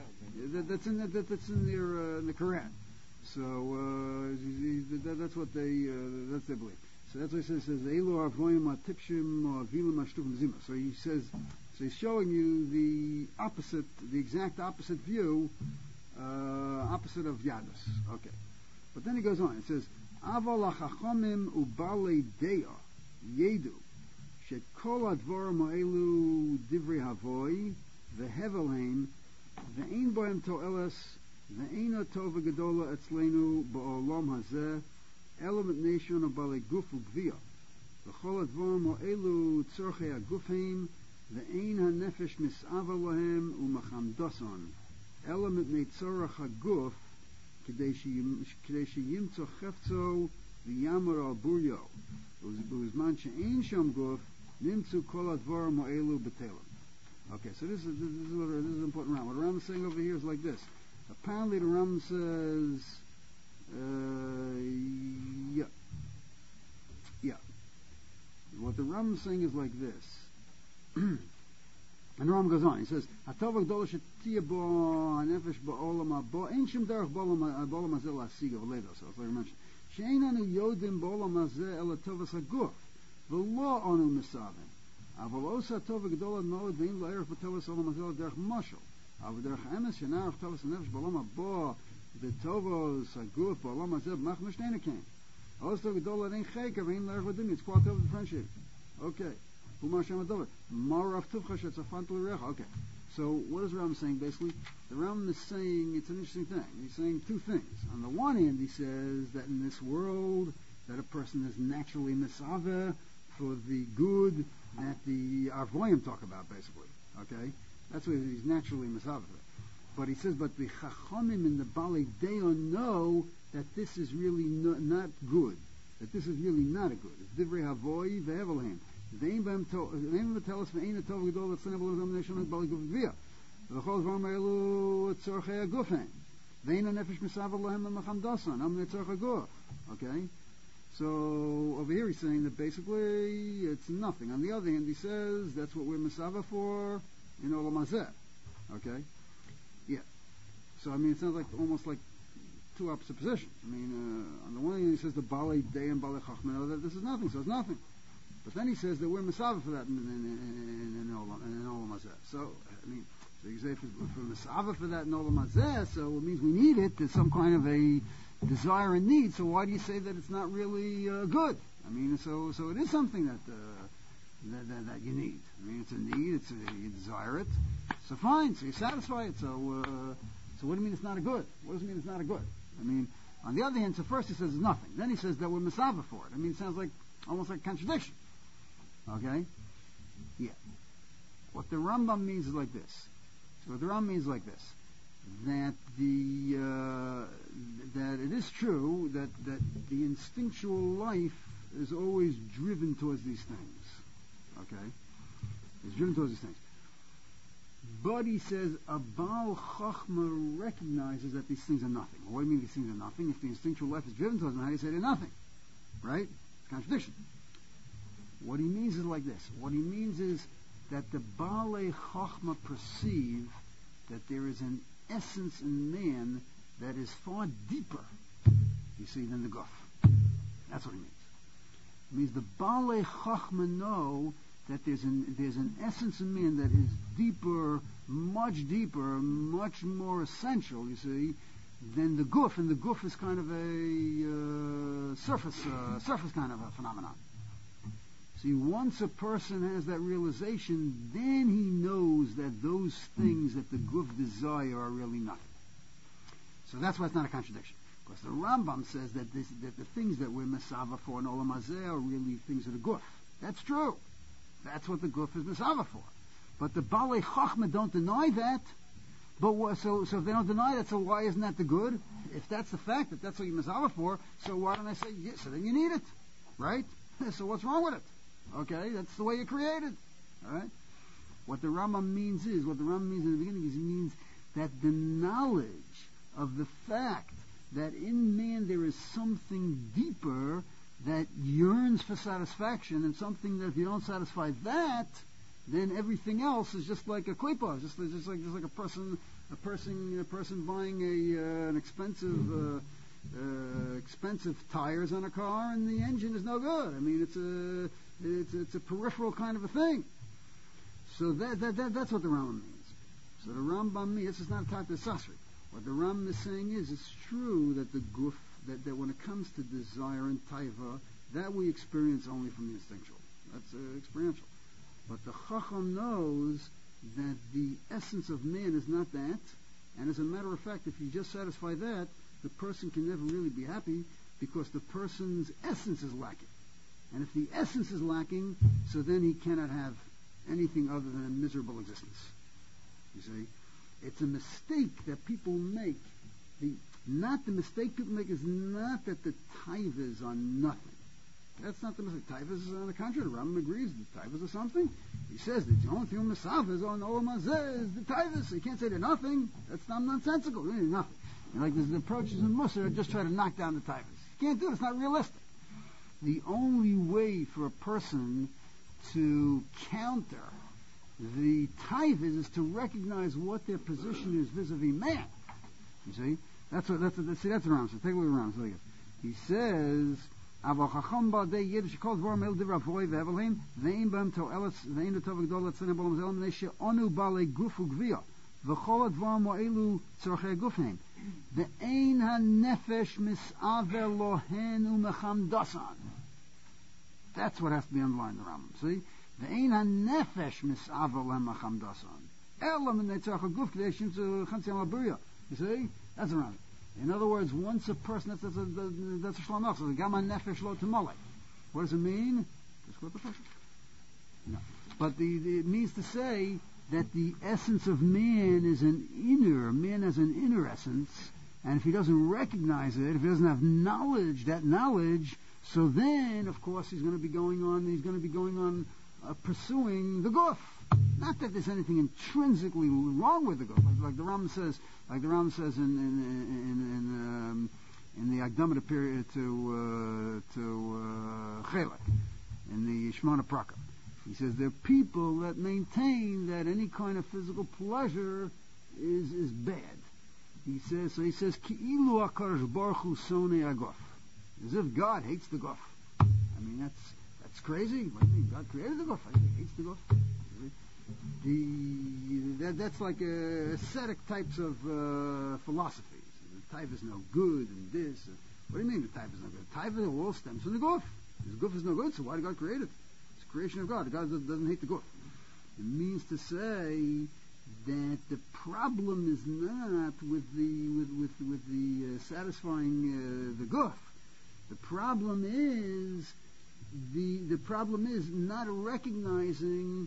the Quran. So that's what they believe. So that's what he says. Elo Avoyim atipshim avilim ashtufim zima. So he says. So he's showing you the exact opposite view, opposite of Yadus. Okay. But then he goes on. It says, Aval hachachomim ubalei deya yedu shet kol advarim ha'elu divrei havoi vehevelheim ve'ein bohem to'eles ve'ein tova gedola etzlenu ba'olam hazeh elam et nation ubalei guf u'gviyah v'chol advarim ha'elu tzorchei ha'gufheim ואין הנפש מסעבה להם ומחמדוסון אלא מפני צורך הגוף כדי שימצא חפצו ויאמר על בוריו ובזמן שאין שם גוף נמצאו כל הדברים האלו בטלים. Okay, so this is an important round. What Ram is saying over here is like this. Apparently the Ram says what the Ram is saying is like this. And the Ram goes on. He says, "Hatov gdola shetiya bo hanefesh ba'olam haba ein shum derech ba'olam hazeh la'asiga v'ledo." So, like I mentioned, she'ein anu yodim ba'olam hazeh el tovas haguf v'lo anu misavim. Aval osa hatov gdola מאוד ve'in la'erech b'tovas olam hazeh derech mashal. Aval derech emes shenarech tovas hanefesh ba'olam haba v'tovas haguf ba'olam hazeh b'mach mishnei kain. Osa gdola ein chayka ve'in la'erech b'dim. It's quality of the friendship. Okay. Okay, so what is Ram saying basically? The Ram is saying, it's an interesting thing. He's saying two things. On the one hand, he says that in this world, that a person is naturally misaveh for the good that the Arvoyim talk about, basically. Okay? That's what he's naturally misaveh for. But he says, but the Chachamim and the Balei Deyo know that this is really not good. That this is really not a good. It's Divrei Havoi ve'evelheim. ואין בהם ותלס ואין הטוב גדול אצלנו ולא זמן נשון את בעלי גוף גביע ובכל דברים האלו צורכי הגוף הם ואין הנפש מסעבר להם במחמדוסון אמנה צורך הגוף. Okay, so over here he's saying that basically it's nothing. On the other hand, he says that's what we're mesava for in Olam Hazeh. Okay, yeah, so I mean it sounds like almost like two opposite positions. I mean, on the one hand, he says the Balei Day and Balei Chachma, that this is nothing, so it's nothing. But then he says that we're Masava for that in Olam Hazeh. So, I mean, so you say if we're Masava for that in Olam Hazeh, so it means we need it. There's some kind of a desire and need. So why do you say that it's not really good? I mean, so it is something that you need. I mean, it's a need. You desire it. So fine. So you satisfy it. So what do you mean it's not a good? What does it mean it's not a good? I mean, on the other hand, so first he says it's nothing. Then he says that we're Masava for it. I mean, it sounds like almost like a contradiction. Okay? Yeah. What the Rambam means is like this. So what the Rambam means is like this. That that it is true that the instinctual life is always driven towards these things. Okay? It's driven towards these things. But he says a Baal Chachma recognizes that these things are nothing. Well, what do you mean these things are nothing? If the instinctual life is driven towards them, how do you say they're nothing? Right? It's a contradiction. What he means is like this. What he means is that the Baalei Chachma perceive that there is an essence in man that is far deeper, you see, than the Guf. That's what he means. It means the Baalei Chachma know that there's an essence in man that is deeper, much more essential, you see, than the Guf. And the Guf is kind of a surface kind of a phenomenon. See, once a person has that realization, then he knows that those things that the Guf desire are really nothing. So that's why it's not a contradiction. Because the Rambam says that the things that we're Masava for in Olam Hazeh are really things of the Guf. That's true. That's what the Guf is Masava for. But the Baalei Chachma don't deny that. But so if they don't deny that, so why isn't that the good? If that's the fact that that's what you're Masava for, so why don't I say, yes, so then you need it. Right? So what's wrong with it? Okay, that's the way you're created. All right. What the Rambam means in the beginning is, it means that the knowledge of the fact that in man there is something deeper that yearns for satisfaction, and something that if you don't satisfy that, then everything else is just like a klipa, just like a person buying an expensive tires on a car, and the engine is no good. I mean, it's a peripheral kind of a thing. So that's what the Rambam means. So the Rambam means, this is not a type of sasri. What the Rambam is saying is, it's true that the guf, that when it comes to desire and taiva, that we experience only from the instinctual. That's experiential. But the Chacham knows that the essence of man is not that, and as a matter of fact, if you just satisfy that, the person can never really be happy, because the person's essence is lacking. And if the essence is lacking, so then he cannot have anything other than a miserable existence. You see? It's a mistake that people make. The mistake people make is not that the taivas are nothing. That's not the mistake. Taivas is on the contrary. The Rambam agrees the taivas are something. He says that the only thing Masaf is on Olam Hazeh is the taivas. So you can't say they're nothing. That's nonsensical. They're nothing. And like there's the approaches in Musar just try to knock down the taivas. You can't do it. It's not realistic. The only way for a person to counter the taivas is to recognize what their position is vis-a-vis man. You see? That's the Rambam. So take a look at the Rambam. He says, אבל חכם בעדי ידע שכל דבורם אל דבר אבוי והבל הם, ואין בהם תועלת, ואין לטוב הגדול לצלם בעולם הזה, מפני שאנו בעלי גוף וגביע, וכל הדברים האלו צורכי הגוף הם, ואין הנפש מסעבר לוהן ומחמדסן. That's what has to be underlined in the Rambam. See? ואין הנפש מסעבר להם מחמדסן. אלא מן צורך הגוף כדי שימצאו חצי המבריא. You see? That's the Rambam. In other words, once a person, that's a Shlomo, so the Gama Nefesh Lo Tamale. What does it mean? No. But it means to say that the essence of man has an inner essence, and if he doesn't recognize it, if he doesn't have that knowledge, so then, of course, he's going to be going on pursuing the guf. Not that there's anything intrinsically wrong with the guf, like the Rambam says in the Akdama period to Chelek, in the Shmona Praka. He says there are people that maintain that any kind of physical pleasure is bad. He says, Ki'ilu HaKadosh Baruch Hu Sonei HaGof. As if God hates the Gof. I mean, that's crazy. What do you mean? God created the Gof. He hates the Gof. That's like ascetic types of philosophies. The type is no good and this. What do you mean the type is no good? The type all stems from the Gof. This Gof is no good, so why did God create it? It's a creation of God. God doesn't hate the Gof. It means to say that the problem is not with the satisfying the Gof. The problem is not recognizing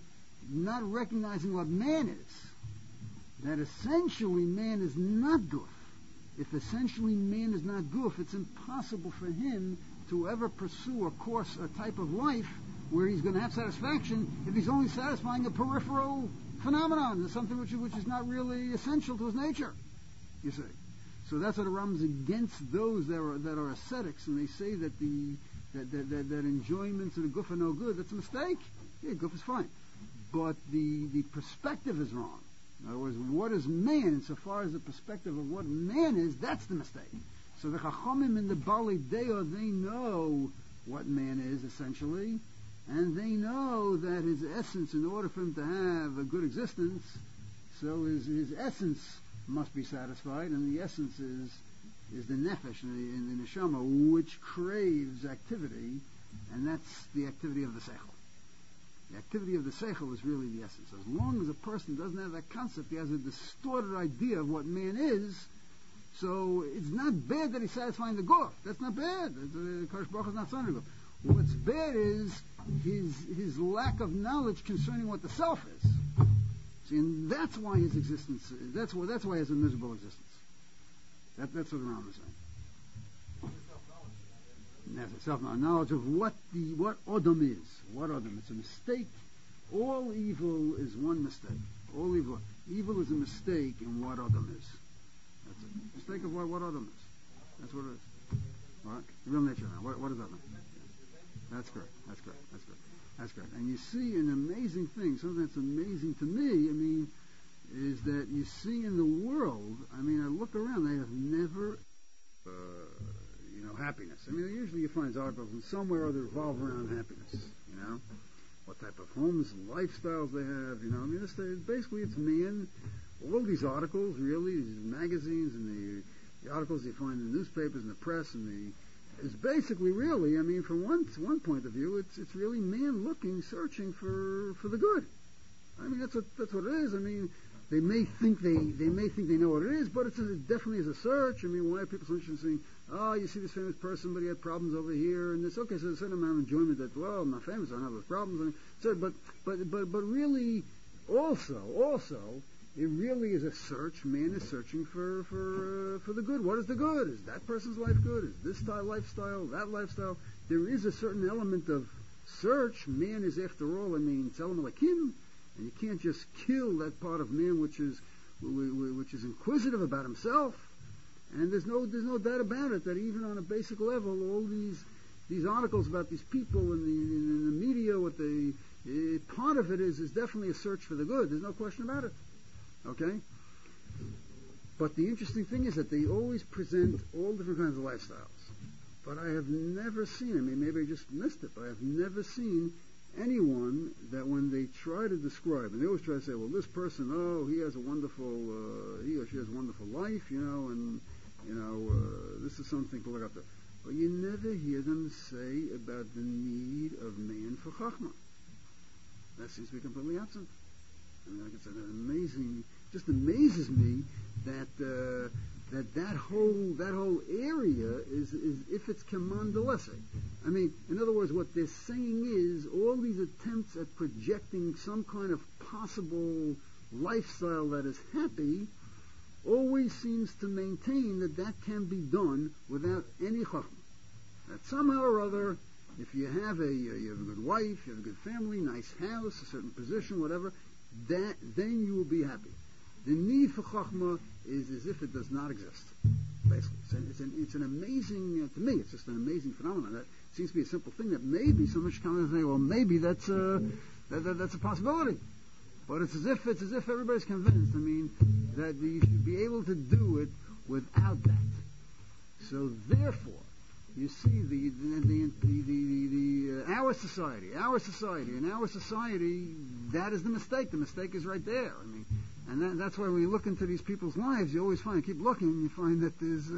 what man is. That essentially man is not Guf. If essentially man is not Guf, it's impossible for him to ever pursue a type of life where he's going to have satisfaction if he's only satisfying a peripheral phenomenon, something which is not really essential to his nature. You see. So that's what the Rambam is against those that are ascetics, and they say that that enjoyments of the Guf are no good. That's a mistake. Yeah, Guf is fine, but the perspective is wrong. In other words, what is man? Insofar as the perspective of what man is, that's the mistake. So the Chachamim in the Bali Deo, they know what man is essentially, and they know that his essence, in order for him to have a good existence, so his essence must be satisfied, and the essence is the nefesh, in the neshama, which craves activity, and that's the activity of the seichel. The activity of the seichel is really the essence. As long as a person doesn't have that concept, he has a distorted idea of what man is. So it's not bad that he's satisfying the Guf. That's not bad. Kadosh Baruch is not satisfying the Guf. What's bad is his lack of knowledge concerning what the self is. See, and that's why his existence. That's why he has a miserable existence. That's what the Rambam is saying. That's self-knowledge of what Odom is. What Odom? It's a mistake. All evil is one mistake. All evil is a mistake in what Odom is. That's it. Mistake of what Odom is. That's what it is. All right? The real nature now. What is Odom? That's correct. And you see an amazing thing. Something that's amazing to me, is that you see in the world, I look around, they have never, happiness. Usually you find articles and somewhere or other revolve around happiness, what type of homes and lifestyles they have, basically it's man. All these articles, really, these magazines and the articles you find in the newspapers and the press and is basically really, from one point of view, it's really man searching for the good. That's what it is. They may think they know what it is, but it definitely is a search. Why are people so interested in saying, you see this famous person, but he had problems over here, and it's okay. So there's a certain amount of enjoyment that, I'm not famous, I don't have those problems. But really, also, it really is a search. Man is searching for the good. What is the good? Is that person's life good? Is this lifestyle, that lifestyle? There is a certain element of search. Man is, after all, Tzelem Elokim. And you can't just kill that part of man which is inquisitive about himself. And there's no doubt about it that even on a basic level, all these articles about these people in the media, part of it is definitely a search for the good. There's no question about it. Okay? But the interesting thing is that they always present all different kinds of lifestyles. But I have never seen, maybe I just missed it, but I have never seen anyone that when they try to describe, and they always try to say, well, this person, he has a wonderful, he or she has a wonderful life, this is something to look up to. But you never hear them say about the need of man for chachma. That seems to be completely absent. Like I said, just amazes me that whole area is if it's kamandalese. In other words, what they're saying is all these attempts at projecting some kind of possible lifestyle that is happy always seems to maintain that can be done without any chachma. That somehow or other, if you have you have a good wife, you have a good family, nice house, a certain position, whatever, then you will be happy. The need for chachma is as if it does not exist. Basically, it's an amazing, to me, it's just an amazing phenomenon. That seems to be a simple thing that maybe so much come and say, well, maybe that's a possibility. But it's as if everybody's convinced. That you should be able to do it without that. So therefore, you see our society, that is the mistake. The mistake is right there. I mean, and that's why when you look into these people's lives, you always keep looking, and you find that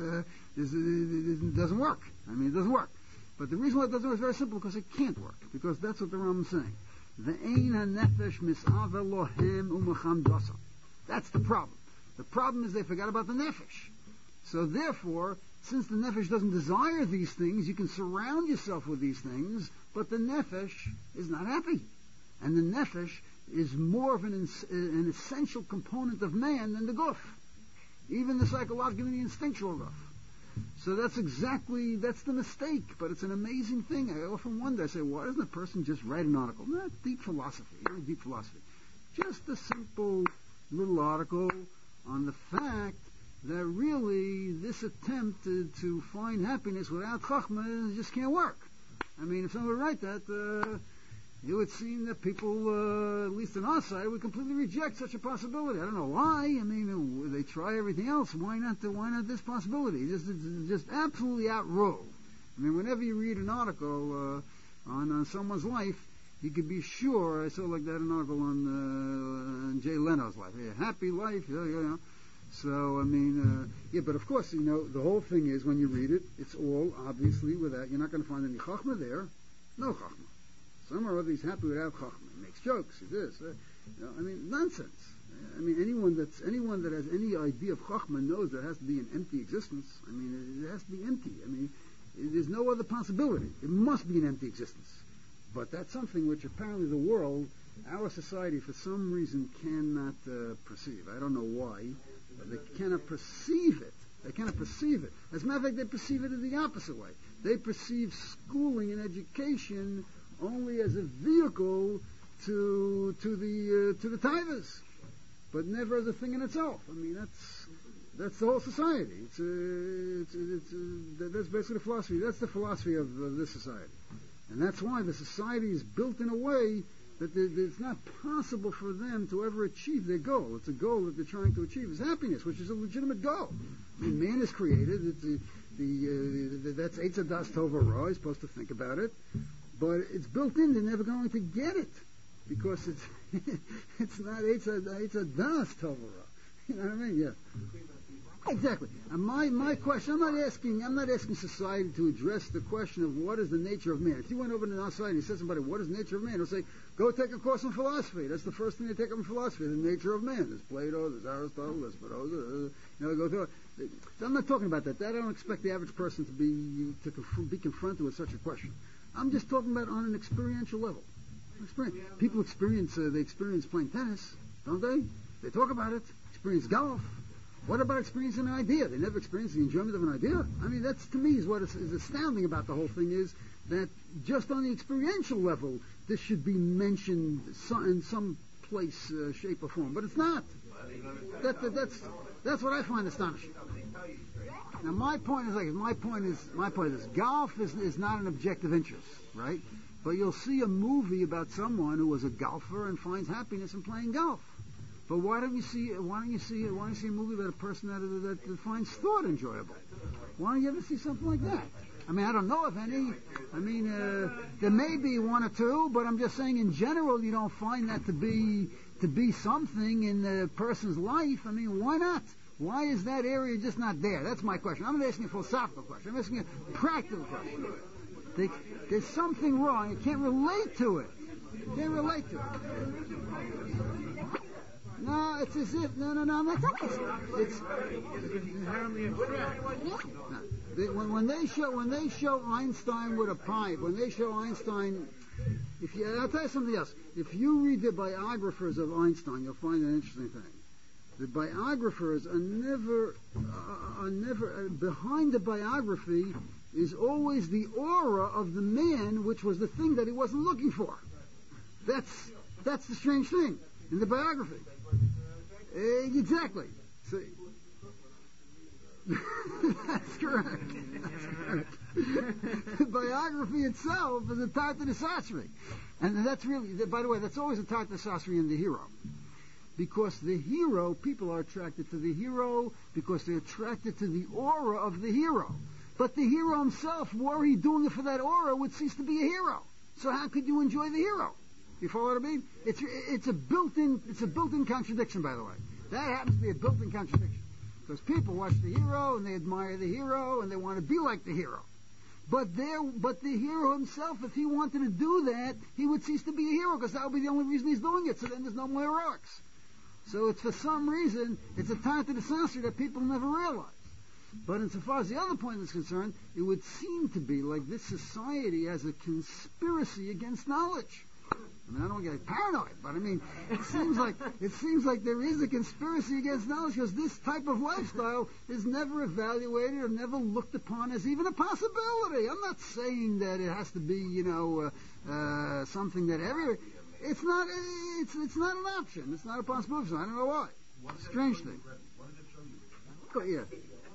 it doesn't work. I mean, it doesn't work. But the reason why it doesn't work is very simple, because it can't work. Because that's what the Rambam is saying. Ve'ein ha'nefesh mis'ava lohem u'macham dosa. That's the problem. The problem is they forgot about the nefesh. So therefore, since the nefesh doesn't desire these things, you can surround yourself with these things, but the nefesh is not happy. And the nefesh is more of an essential component of man than the guf. Even the psychological and the instinctual guf. So that's the mistake, but it's an amazing thing. I often wonder, I say, why doesn't a person just write an article? Not deep philosophy, just a simple little article on the fact that really this attempt to find happiness without chachma just can't work. I mean, if someone would write that, it would seem that people, at least on our side, would completely reject such a possibility. I don't know why. I mean, they try everything else. Why not this possibility? Just absolutely outruled. I mean, whenever you read an article on someone's life, you could be sure. I saw like that an article on Jay Leno's life. Yeah, happy life. Yeah. So, I mean, but of course, the whole thing is when you read it, it's all obviously without, you're not going to find any chachma there. No chachma. Somehow or other he's happy without chachma. He makes jokes, he this. I mean, nonsense. I mean, anyone that has any idea of chachma knows there has to be an empty existence. I mean, it has to be empty. I mean, there's no other possibility. It must be an empty existence. But that's something which apparently the world, our society, for some reason cannot perceive. I don't know why. They cannot perceive it. As a matter of fact, they perceive it in the opposite way. They perceive schooling and education only as a vehicle to the tivus, but never as a thing in itself. I mean, that's the whole society. That's basically the philosophy. That's the philosophy of this society, and that's why the society is built in a way that it's not possible for them to ever achieve their goal. It's a goal that they're trying to achieve is happiness, which is a legitimate goal. I mean, man is created. That's Eitz Hadas Tov Ra. He's supposed to think about it, but it's built in. They're never going to get it because it's it's not Eitz Hadas Tov Ra. You know what I mean? Yeah. Exactly. And my question, I'm not asking society to address the question of what is the nature of man. If you went over to our side and you said to somebody, what is the nature of man? They'll say, go take a course in philosophy. That's the first thing they take up in philosophy, the nature of man. There's Plato, there's Aristotle, there's Spinoza, go through it. I'm not talking about that. I don't expect the average person to be confronted with such a question. I'm just talking about on an experiential level. People experience playing tennis, don't they? They talk about it. Experience golf. What about experiencing an idea? They never experienced the enjoyment of an idea. I mean, that's to me is what is astounding about the whole thing is that just on the experiential level, this should be mentioned in some place, shape, or form. But it's not. That's what I find astonishing. Now, my point is, golf is not an objective interest, right? But you'll see a movie about someone who was a golfer and finds happiness in playing golf. But why don't you see a movie about a person that finds thought enjoyable? Why don't you ever see something like that? I mean, I don't know of any. I mean, there may be one or two, but I'm just saying in general you don't find that to be something in the person's life. I mean, why not? Why is that area just not there? That's my question. I'm not asking a philosophical question. I'm asking a practical question. There's something wrong. You can't relate to it. No, it's as if... No, I'm not talking. It's inherently abstract. When they show Einstein with a pipe, when they show Einstein... I'll tell you something else. If you read the biographers of Einstein, you'll find an interesting thing. The biographers are never... behind the biography is always the aura of the man, which was the thing that he wasn't looking for. That's the strange thing in the biography. Exactly. So, that's correct. The biography itself is a Tartar Sasri. And that's really, by the way, that's always a Tartar Sasri in the hero. because the hero, people are attracted to the hero because they're attracted to the aura of the hero. But the hero himself, were he doing it for that aura, would cease to be a hero. So how could you enjoy the hero? You follow what I mean? It's a built-in contradiction, by the way. That happens to be a built-in contradiction. Because people watch the hero and they admire the hero and they want to be like the hero. But the hero himself, if he wanted to do that, he would cease to be a hero because that would be the only reason he's doing it. So then there's no more heroics. So it's for some reason, it's a tie to the saucer that people never realize. But insofar as the other point is concerned, it would seem to be like this society has a conspiracy against knowledge. I mean, I don't get paranoid, but I mean, it seems like there is a conspiracy against knowledge because this type of lifestyle is never evaluated or never looked upon as even a possibility. I'm not saying that it has to be, something that it's not an option. It's not a possibility. So I don't know why. Strange thing. But yeah.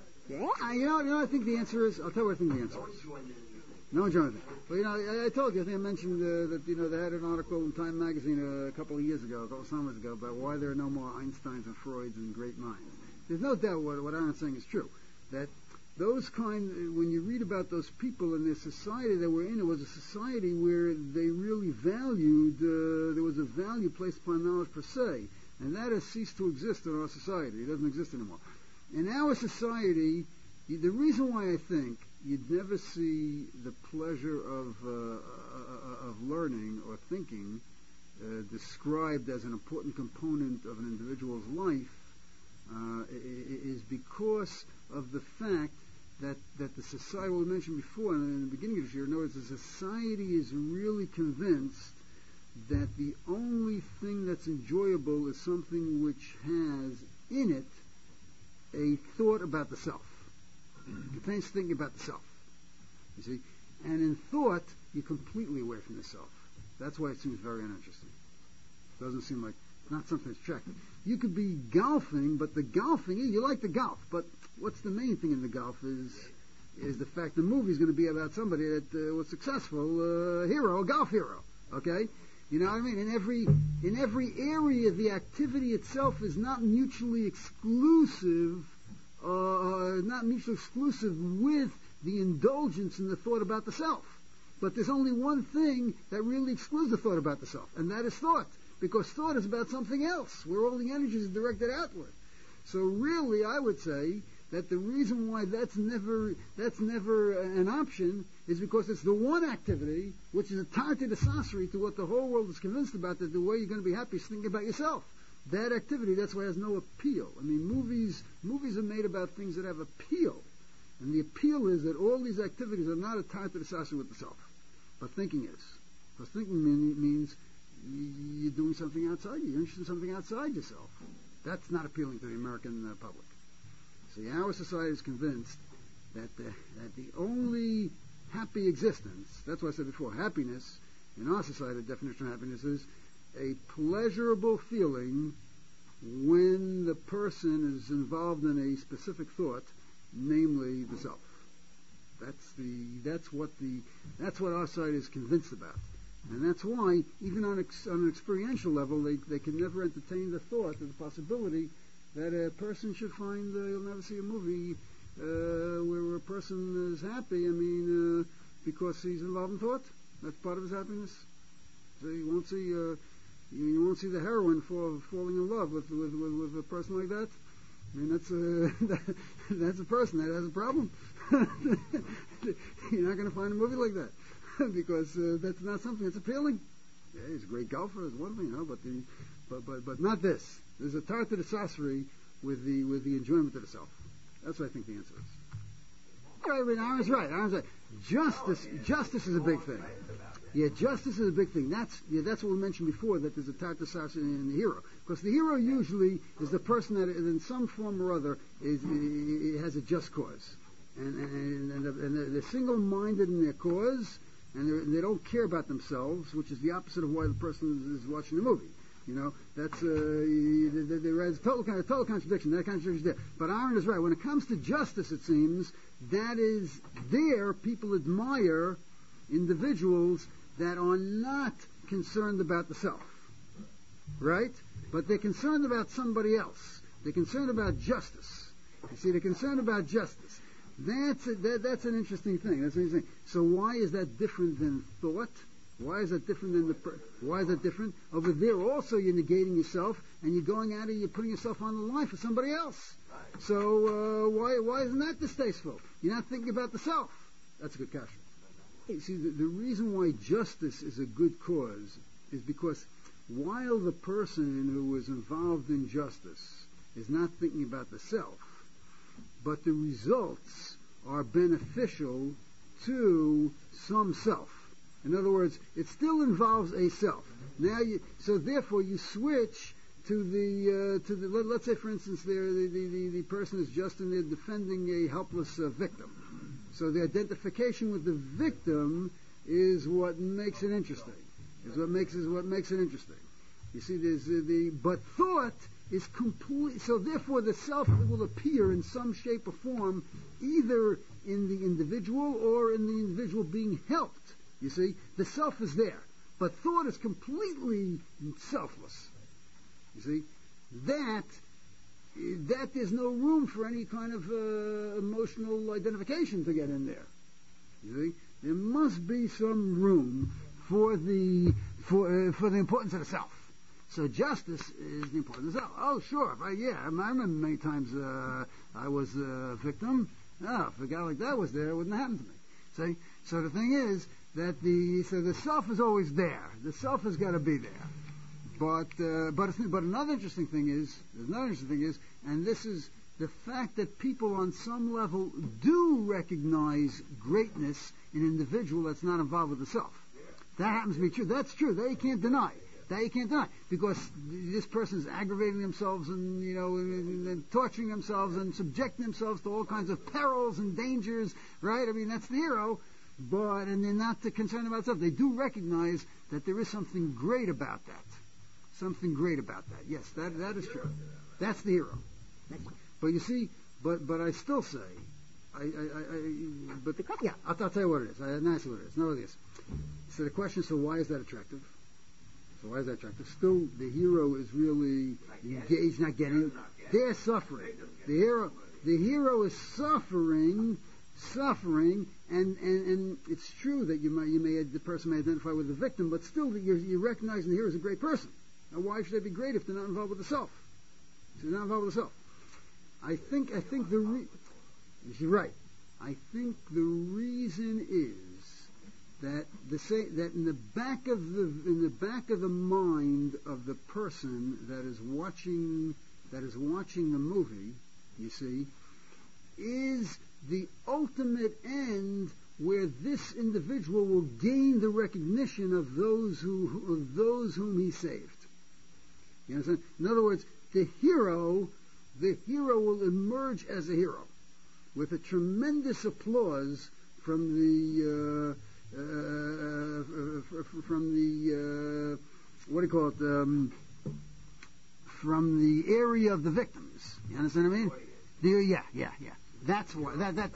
I think the answer is. I'll tell you what I think the answer is. No enjoyment. Well, I told you. I think I mentioned that they had an article in Time magazine a couple of summers ago, about why there are no more Einsteins and Freuds and great minds. There's no doubt what Aaron's saying is true. That when you read about those people in their society that were in, it was a society where they really valued. There was a value placed upon knowledge per se, and that has ceased to exist in our society. It doesn't exist anymore. In our society, the reason why I think you'd never see the pleasure of learning or thinking described as an important component of an individual's life is because of the fact that the society, what we mentioned before in the beginning of this year, in other words, the society is really convinced that the only thing that's enjoyable is something which has in it a thought about the self. It contains thinking about the self. You see? And in thought, you're completely away from the self. That's why it seems very uninteresting. It doesn't seem like, not something that's attractive. You could be golfing, but the golfing, you like the golf, but what's the main thing in the golf is the fact the movie's going to be about somebody that was successful, a golf hero. Okay? You know what I mean? In every area, the activity itself is not mutually exclusive, with the indulgence in the thought about the self. But there's only one thing that really excludes the thought about the self, and that is thought. Because thought is about something else, where all the energies are directed outward. So really, I would say that the reason why that's never an option is because it's the one activity which is a target accessory to what the whole world is convinced about, that the way you're going to be happy is thinking about yourself. That activity, that's why it has no appeal. I mean, movies are made about things that have appeal. And the appeal is that all these activities are not a target accessory with the self. But thinking is. Because thinking means you're doing something outside you. You're interested in something outside yourself. That's not appealing to the American public. See, our society is convinced that the only happy existence, that's what I said before, happiness, in our society, the definition of happiness is a pleasurable feeling when the person is involved in a specific thought, namely the self. That's what our society is convinced about. And that's why, even on an experiential level, they can never entertain the thought or the possibility that a person should find, you'll never see a movie where a person is happy, because he's involved in thought. That's part of his happiness. So you won't see the heroine falling in love with a person like that. I mean, that's a person that has a problem. You're not going to find a movie like that. Because that's not something that's appealing. Yeah, he's a great golfer, is one thing, but not this. There's a tar to the sorcery with the enjoyment of the self. That's what I think the answer is. Aaron's right. Justice is a big thing. Yeah, justice is a big thing. That's what we mentioned before, that there's a tar to sorcery in the hero. Because the hero usually is the person that, in some form or other, has a just cause, and they're single-minded in their cause. And they don't care about themselves, which is the opposite of why the person is watching the movie. You know, that's there's total contradiction. That contradiction is there. But Aaron is right. When it comes to justice, it seems that is there. People admire individuals that are not concerned about the self, right? but they're concerned about somebody else. They're concerned about justice. You see, they're concerned about justice. That's an interesting thing. That's an interesting thing. So why is that different than thought? Why is that different than why is that different? Over there also you're negating yourself and you're going out and you're putting yourself on the line for somebody else. Right. So why isn't that distasteful? You're not thinking about the self. That's a good question. You see, the reason why justice is a good cause is because while the person who is involved in justice is not thinking about the self, but the results are beneficial to some self. In other words, it still involves a self. So therefore you switch to let's say for instance the person is just in there defending a helpless victim. So the identification with the victim is what makes it interesting. Is what makes it interesting. You see, but thought is complete. So therefore, the self will appear in some shape or form, either in the individual or in the individual being helped. You see, the self is there, but thought is completely selfless. You see, that there's no room for any kind of emotional identification to get in there. You see, there must be some room for the importance of the self. So justice is the importance of the self. Oh, sure, I remember many times I was a victim. If a guy like that was there, it wouldn't happen to me. See, so the thing is that the self is always there. The self has got to be there. But another interesting thing is, and this is the fact that people on some level do recognize greatness in an individual that's not involved with the self. That happens to be true. That's true. That you can't deny. Because this person is aggravating themselves and torturing themselves and subjecting themselves to all kinds of perils and dangers, right? I mean, that's the hero. And they're not concerned about self. They do recognize that there is something great about that. Something great about that. Yes, that is true. That's the hero. But you see, but I still say, I'll tell you what it is. I'll say what it is. No, it is. So the question is, so why is that attractive? Still, the hero is really engaged, not getting. They're suffering. The hero is suffering, and it's true that the person may identify with the victim, but still, you're recognizing the hero is a great person. Now, why should they be great if they're not involved with the self? I think you're right. I think the reason is that in the back of the mind of the person that is watching the movie, you see, is the ultimate end where this individual will gain the recognition of those whom he saved. You understand? In other words, the hero will emerge as a hero with a tremendous applause from the from the area of the victims. You understand what I mean? Yeah. That's why.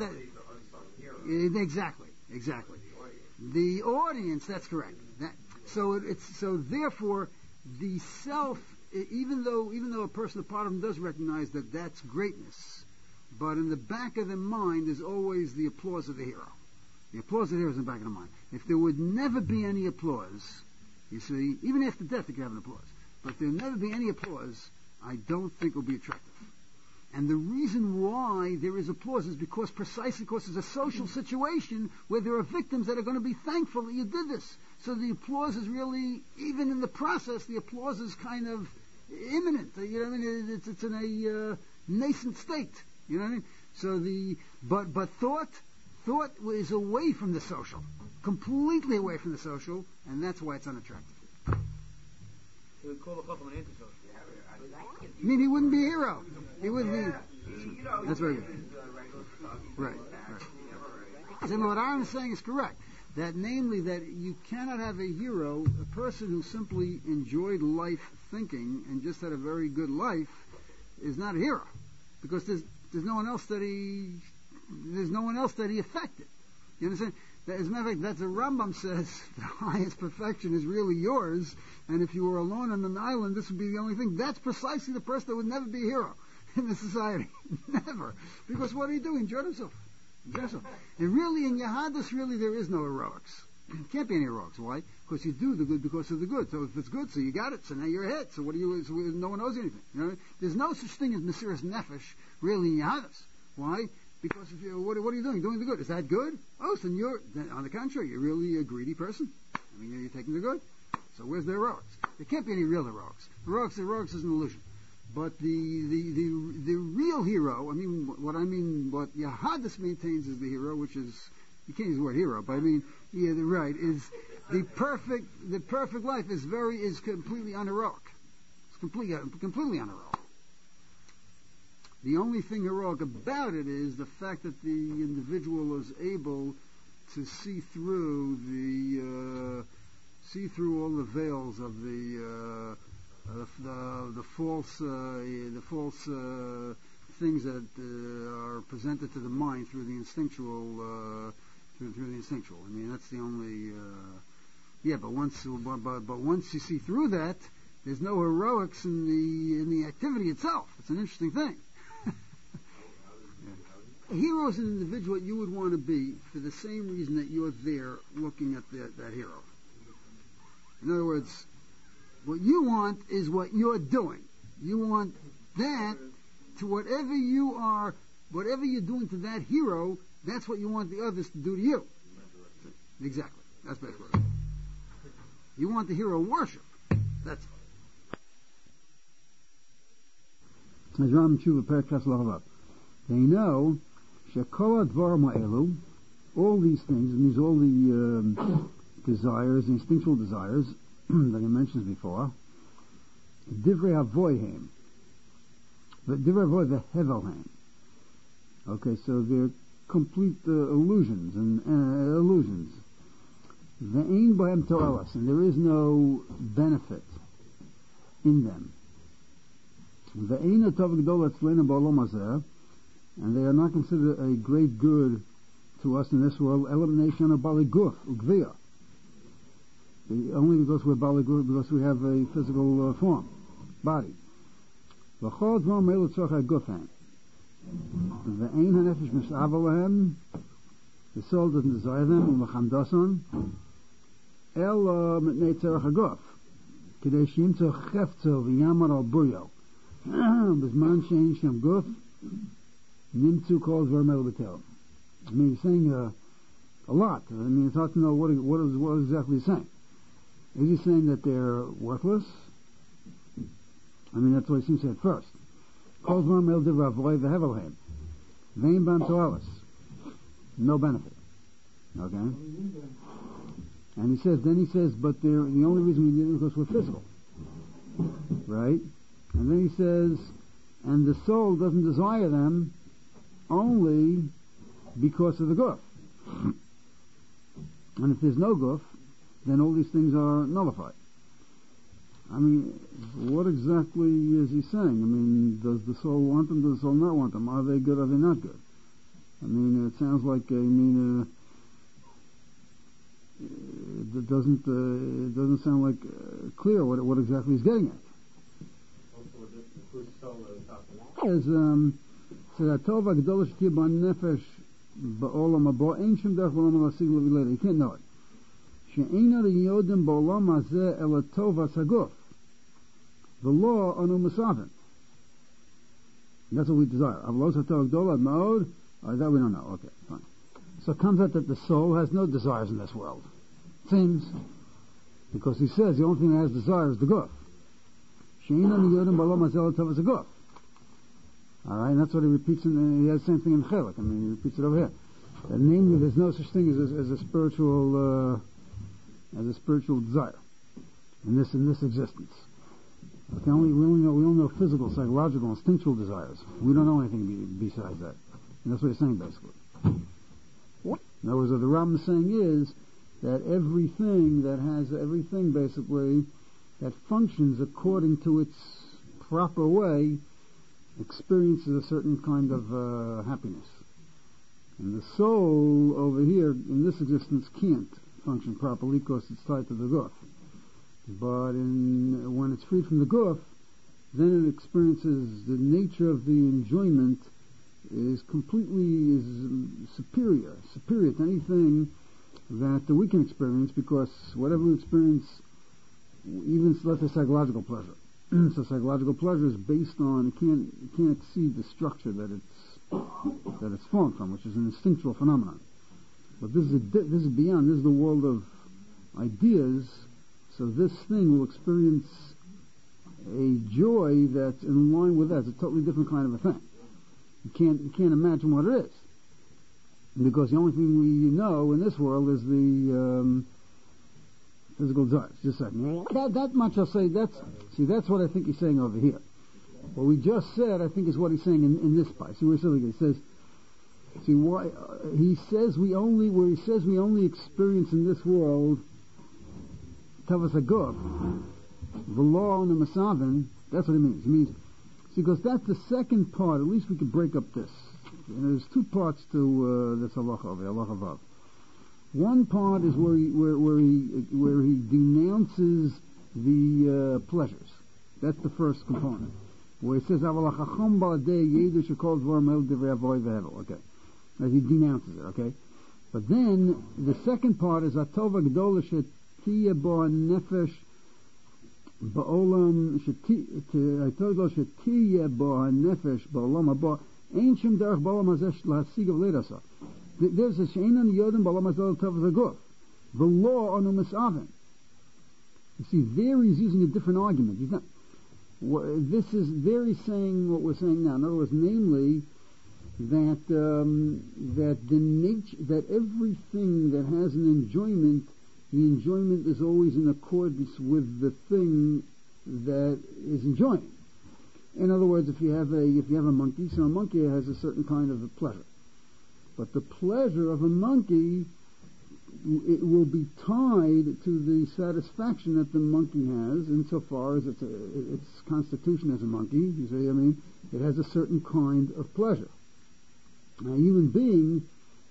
Exactly. The audience. That's correct. So therefore, the self, even though a part of them does recognize that that's greatness, but in the back of their mind is always the applause of the hero. The applause of the hero is in the back of the mind. If there would never be any applause, you see, even after death you can have an applause, but if there would never be any applause, I don't think it will be attractive. And the reason why there is applause is precisely because it's a social situation where there are victims that are going to be thankful that you did this. So the applause is really, even in the process, the applause is kind of imminent. You know what I mean? It's in a nascent state. You know what I mean? So but thought is away from the social, completely away from the social, and that's why it's unattractive. So we call the Chacham an antisocial. I mean, he wouldn't be a hero. He wouldn't be. That's very good. Right. So what Aaron is saying is correct. That namely that you cannot have a hero, a person who simply enjoyed life thinking and just had a very good life, is not a hero, because there's no one else that he affected. You understand? As a matter of fact, that's a Rambam says the highest perfection is really yours, and if you were alone on an island, this would be the only thing. That's precisely the person that would never be a hero in the society. Never. Because what are you doing? Enjoy himself. And really, in Yehadus, really, there is no heroics. Can't be any heroics. Why? Because you do the good because of the good. So if it's good, so you got it. So now you're ahead. So what do you? So no one owes you anything. You know? There's no such thing as Mesiras Nefesh really in Yehadus. Why? Because if you, what are you doing? Doing the good. Is that good? Oh, so then on the contrary, you're really a greedy person. I mean, you're taking the good. So where's the heroics? There can't be any real heroics. Heroics is an illusion. But the real hero, what Yehadus maintains is the hero, which is, you can't use the word hero, but I mean, yeah, right, is the perfect life is completely unheroic. It's completely unheroic. The only thing heroic about it is the fact that the individual is able to see through all the veils of the false things that are presented to the mind through the instinctual. Through the instinctual. I mean, that's the only. But once you see through that, there's no heroics in the activity itself. It's an interesting thing. A hero is an individual that you would want to be for the same reason that you're there looking at that hero. In other words, what you want is what you're doing. You want that to whatever you're doing to that hero, that's what you want the others to do to you. Exactly. That's basically what it is. You want the hero worship. That's it. They know all these things, and these all the desires, the instinctual desires that I mentioned before, divrei avoyhem, divrei avoy vehevelhem. Okay, so they're complete illusions and illusions. Ve'ein b'hem to'elas, and there is no benefit in them. Ve'ein atov gdol atzleinu ba'olam hazeh, and they are not considered a great good to us in this world. Elimination of bali guf ugvia. Only because we're bali guf, because we have a physical form, body. V'chol dvar me'elu tzorchei gufan. Ve'ein hanefesh mis'ava lahem. The soul doesn't desire them. U'machamdason. El mitnei tzorchei guf. K'dei shimtzo chefzo v'yamar al buryo. B'zman she'ein shem guf. Nimtzu calls Vermel Betel. I mean, he's saying a lot. I mean, it's hard to know what exactly he's saying. Is he saying that they're worthless? I mean, that's what he seems to say at first. Calls Vermel Divravoy Vehevelhem. Vein Ban Toalis. No benefit. Okay? And then he says, but the only reason we need it is because we're physical. Right? And then he says, and the soul doesn't desire them only because of the guf. And if there's no guf, then all these things are nullified. I mean, what exactly is he saying? I mean, does the soul want them? Does the soul not want them? Are they good? Are they not good? I mean, it sounds like, it doesn't sound like clear what exactly he's getting at. As so that tova gedolah sh'tiyah b'nefesh ba'olam haba ein shem derech b'olam l'asig l'vileda. You can't know it. She'eina liyodim ba'olam hazeh ela tovas haguf. The law anu musafin. That's what we desire. Avlos hatov gedolah ma'od. That we don't know. Okay, fine. So it comes out that the soul has no desires in this world. Seems, because he says the only thing that has desire is the guf. She'eina liyodim ba'olam hazeh ela tovas haguf. All right, and that's what he repeats he has the same thing in Chelik. I mean, he repeats it over here. Namely, there's no such thing as a spiritual desire in this existence. Okay, we only know physical, psychological, instinctual desires. We don't know anything besides that. And that's what he's saying basically. What? In other words, what the Rambam is saying is that everything basically that functions according to its proper way experiences a certain kind of happiness. And the soul over here in this existence can't function properly because it's tied to the guf. But when it's free from the guf, then it experiences the nature of the enjoyment is superior to anything that we can experience, because whatever we experience, even let's say psychological pleasure. So psychological pleasure is based on, it can't exceed the structure that it's formed from, which is an instinctual phenomenon. But this is beyond. This is the world of ideas. So this thing will experience a joy that's in line with that. It's a totally different kind of a thing. You can't imagine what it is, because the only thing we know in this world is the physical desires. Just a second. That much I'll say. That's what I think he's saying over here. What we just said, I think, is what he's saying in this part. See, where he says, see why he says we only experience in this world tavas haguf, the law and the masavin. That's what it means. It means, see, because that's the second part. At least we could break up this. And there's two parts to this halacha over halacha vav. One part is where he denounces the pleasures. That's the first component, where it says okay, as he denounces it. Okay, but then the second part is atova gdola shetiya bo nefesh ba'olam atova shetiya bo nefesh ba'olam haba ein shum derech ba'olam hazeh lahasig v'leidasa. There's a sheinan yodim ba'olam hazeh tov zaguf. The law on u'misaven. You see, there he's using a different argument. He's not. There he's saying what we're saying now. In other words, namely, that the nature, that everything that has an enjoyment, the enjoyment is always in accordance with the thing that is enjoying. In other words, if you have a monkey, so a monkey has a certain kind of a pleasure, but the pleasure of a monkey, it will be tied to the satisfaction that the monkey has, insofar as its constitution as a monkey. You see, it has a certain kind of pleasure. Now, a human being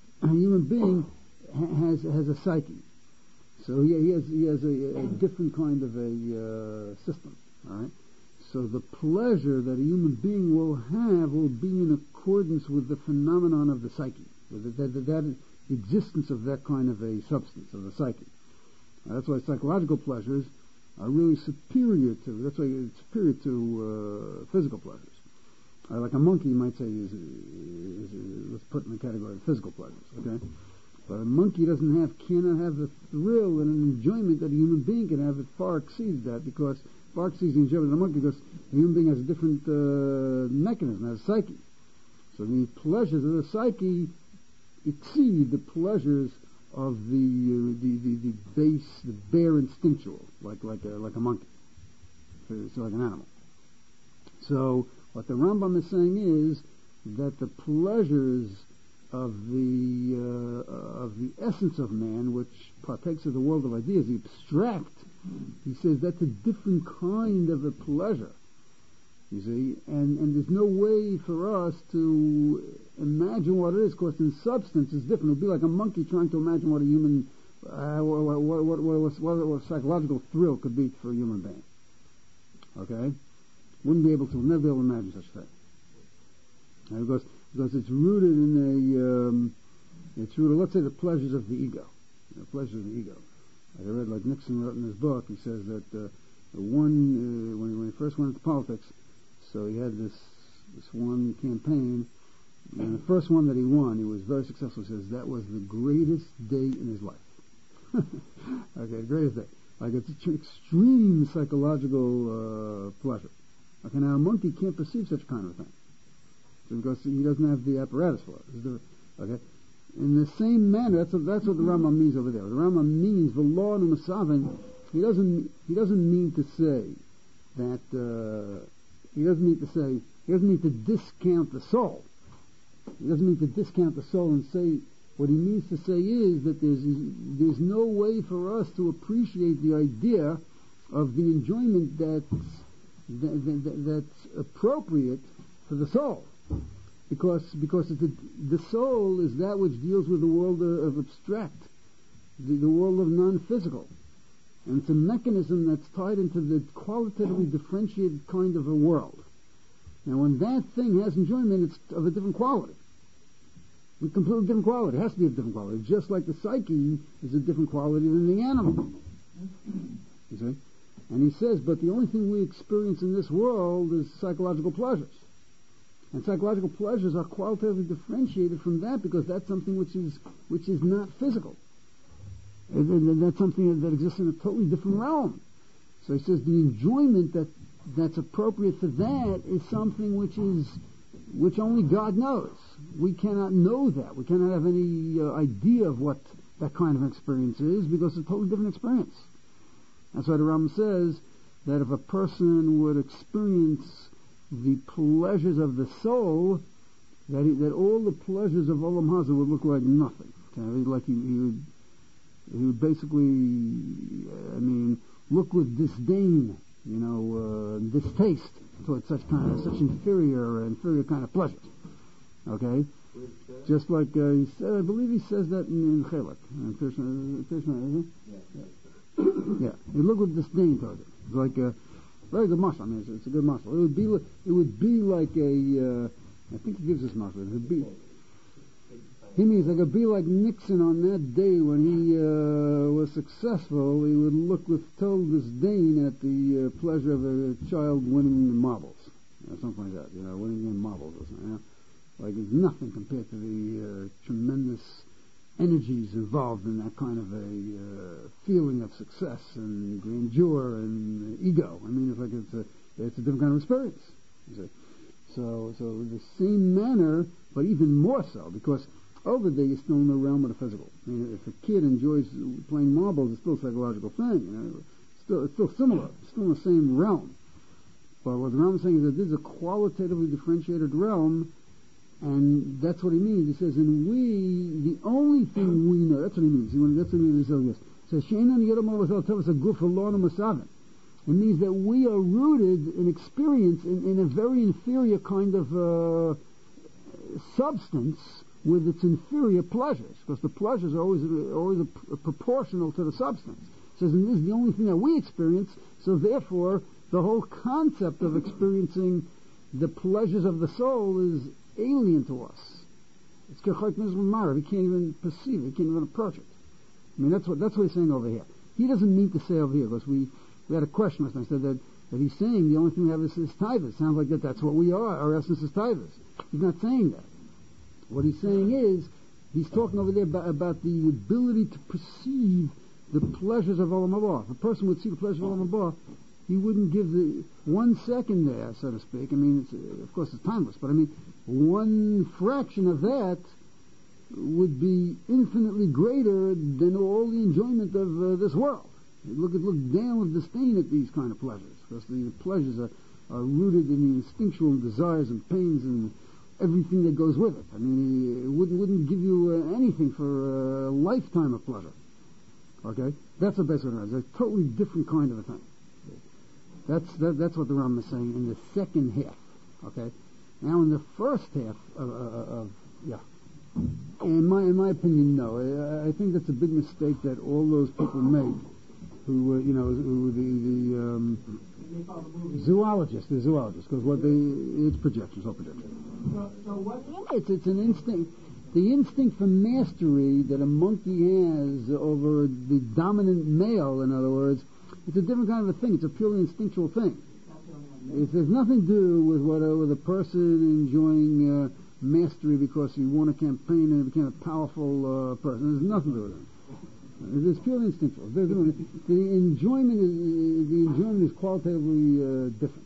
has a psyche, so he has a different kind of a system. All right. So the pleasure that a human being will have will be in accordance with the phenomenon of the psyche, with that existence of that kind of a substance of the psyche. That's why psychological pleasures are really superior to. That's why it's superior to physical pleasures. Like a monkey, you might say, is let's put in the category of physical pleasures. Okay, but a monkey cannot have the thrill and an enjoyment that a human being can have. It far exceeds that, because far exceeds the enjoyment of the monkey, because the human being has a different mechanism, has a psyche. So the pleasures of the psyche exceed the pleasures of the base, the bare instinctual, like a monkey, so like an animal. So what the Rambam is saying is that the pleasures of the essence of man, which partakes of the world of ideas, the abstract, he says that's a different kind of a pleasure. You see, and there's no way for us to imagine what it is, because in substance it's different. It would be like a monkey trying to imagine what a human, what psychological thrill could be for a human being. Okay, never be able to imagine such a thing. Because it's rooted in let's say, the pleasures of the ego. The pleasures of the ego. I read, like Nixon wrote in his book, he says that when he first went into politics, so he had this one campaign, and the first one that he won, he was very successful. He says that was the greatest day in his life. Okay, greatest day. Like, it's extreme psychological pleasure. Okay, now a monkey can't perceive such kind of thing, so because he doesn't have the apparatus for it. Okay, in the same manner, that's what the Rambam means over there. The Rambam means the law and the masavin. He doesn't mean to say that. He doesn't mean to discount the soul. He doesn't mean to discount the soul and say, what he means to say is that there's no way for us to appreciate the idea of the enjoyment that's appropriate for the soul. because the soul is that which deals with the world of abstract, the world of non-physical. And it's a mechanism that's tied into the qualitatively differentiated kind of a world. Now, when that thing has enjoyment, it's of a different quality. A completely different quality. It has to be a different quality. Just like the psyche is a different quality than the animal. You see? And he says, but the only thing we experience in this world is psychological pleasures. And psychological pleasures are qualitatively differentiated from that because that's something which is not physical. And that's something that exists in a totally different realm. So he says the enjoyment that's appropriate for that is something which only God knows. We cannot know that. We cannot have any idea of what that kind of experience is because it's a totally different experience. That's why the Rambam says that if a person would experience the pleasures of the soul, that all the pleasures of Olam Hazeh would look like nothing. Okay? Like he would basically, look with disdain, distaste towards such inferior kind of pleasures. Okay? Just like he said, I believe he says that in Chelek. Krishna, isn't it? Yeah. He look with disdain towards it. It's like a very good mashal. It's a good mashal. It would be like a. I think he gives this mashal. He means like it'd be like Nixon on that day when he was successful. He would look with total disdain at the pleasure of a child winning marbles, something like that. Winning in marbles or something. Like it's nothing compared to the tremendous energies involved in that kind of a feeling of success and grandeur and ego. It's like it's a different kind of experience. You see. So the same manner, but even more so, because over there you're still in the realm of the physical. If a kid enjoys playing marbles, it's still a psychological thing. It's still similar. It's still in the same realm. But what the Rambam is saying is that this is a qualitatively differentiated realm. And that's what he means. He says, and the only thing we know, that's what he means. That's what he means. He says, it means that we are rooted in experience in a very inferior kind of substance with its inferior pleasures, because the pleasures are always proportional to the substance. He says, and this is the only thing that we experience, so therefore the whole concept of experiencing the pleasures of the soul is alien to us. It's kechok mizmar. We can't even perceive it. We can't even approach it. That's what he's saying over here. He doesn't mean to say over here, because we had a question last night. Said that he's saying the only thing we have is taivas. Sounds like that's what we are. Our essence is taivas. He's not saying that. What he's saying is he's talking over there about the ability to perceive the pleasures of Olam Haba. If a person would see the pleasures of Olam Haba, he wouldn't give the 1 second there, so to speak. Of course it's timeless, but one fraction of that would be infinitely greater than all the enjoyment of this world. Look down with disdain at these kind of pleasures, because the pleasures are rooted in the instinctual desires and pains and everything that goes with it. It wouldn't give you anything for a lifetime of pleasure. Okay? That's what basically it is. It's a totally different kind of a thing. That's what the Rambam is saying in the second half. Okay? Now in the first half in my opinion, no. I think that's a big mistake that all those people make who the zoologists, because it's projections, all projections. So what? It's an instinct. The instinct for mastery that a monkey has over the dominant male, in other words, it's a different kind of a thing. It's a purely instinctual thing. It has nothing to do with a person enjoying mastery because he won a campaign and became a powerful person. There's nothing to do with it. It's purely instinctual. The enjoyment is qualitatively different.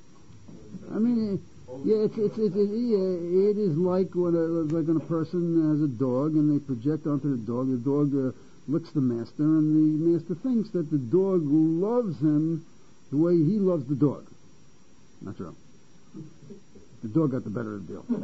It is like when a person has a dog and they project onto the dog licks the master, and the master thinks that the dog loves him the way he loves the dog. Not true. The dog got the better of the deal.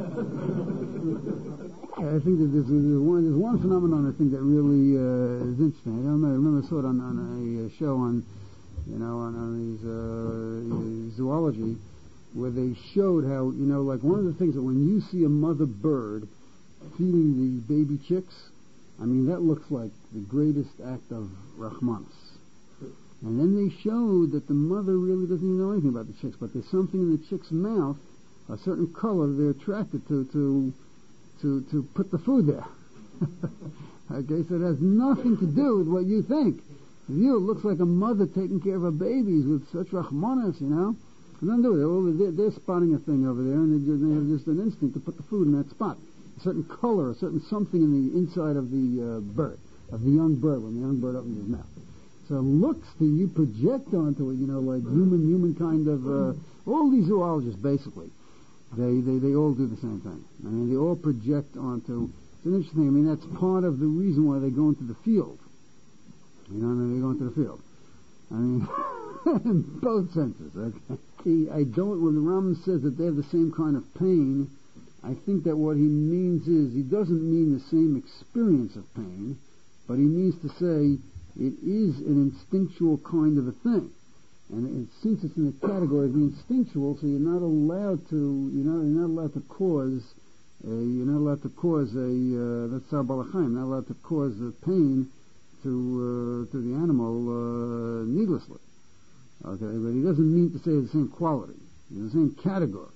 I think that there's one phenomenon I think that really is interesting. I remember I saw it on a show on these zoology, where they showed how, like one of the things that when you see a mother bird feeding the baby chicks, I mean, that looks like the greatest act of Rahmanas. And then they showed that the mother really doesn't even know anything about the chicks, but there's something in the chick's mouth, a certain color they're attracted to put the food there. Okay, so it has nothing to do with what you think. To you, it looks like a mother taking care of her babies with such Rahmanas, Nothing to do with it. They're spotting a thing over there, and they have just an instinct to put the food in that spot. A certain color, a certain something in the inside of the bird, of the young bird, when the young bird opens his mouth. So looks that you project onto it, like human kind of, all these zoologists basically, they all do the same thing. I mean, they all project onto, it's an interesting thing, I mean, that's part of the reason why they go into the field. They go into the field. I mean, in both senses, okay? When the Rambam says that they have the same kind of pain, I think that what he means is, he doesn't mean the same experience of pain, but he means to say, it is an instinctual kind of a thing. And since it's in the category of the instinctual, so you're not allowed to cause that's Sar Balachayim, not allowed to cause pain to the animal needlessly. Okay, but he doesn't mean to say the same quality, the same category.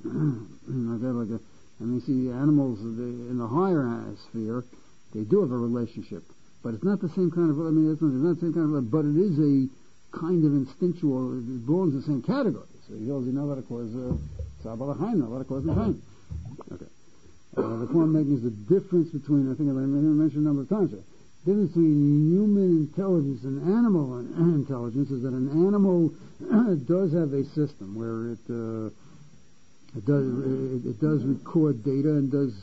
See, animals in the higher sphere, they do have a relationship, but it's not the same kind of. It's not the same kind of, but it is a kind of instinctual. It belongs in the same category. So he goes, not allowed to cause Sabalachayim, not allowed to cause pain. Okay. The point I'm making is the difference between. I think I mentioned a number of times here. The difference between human intelligence and animal intelligence is that an animal does have a system where it does record data and does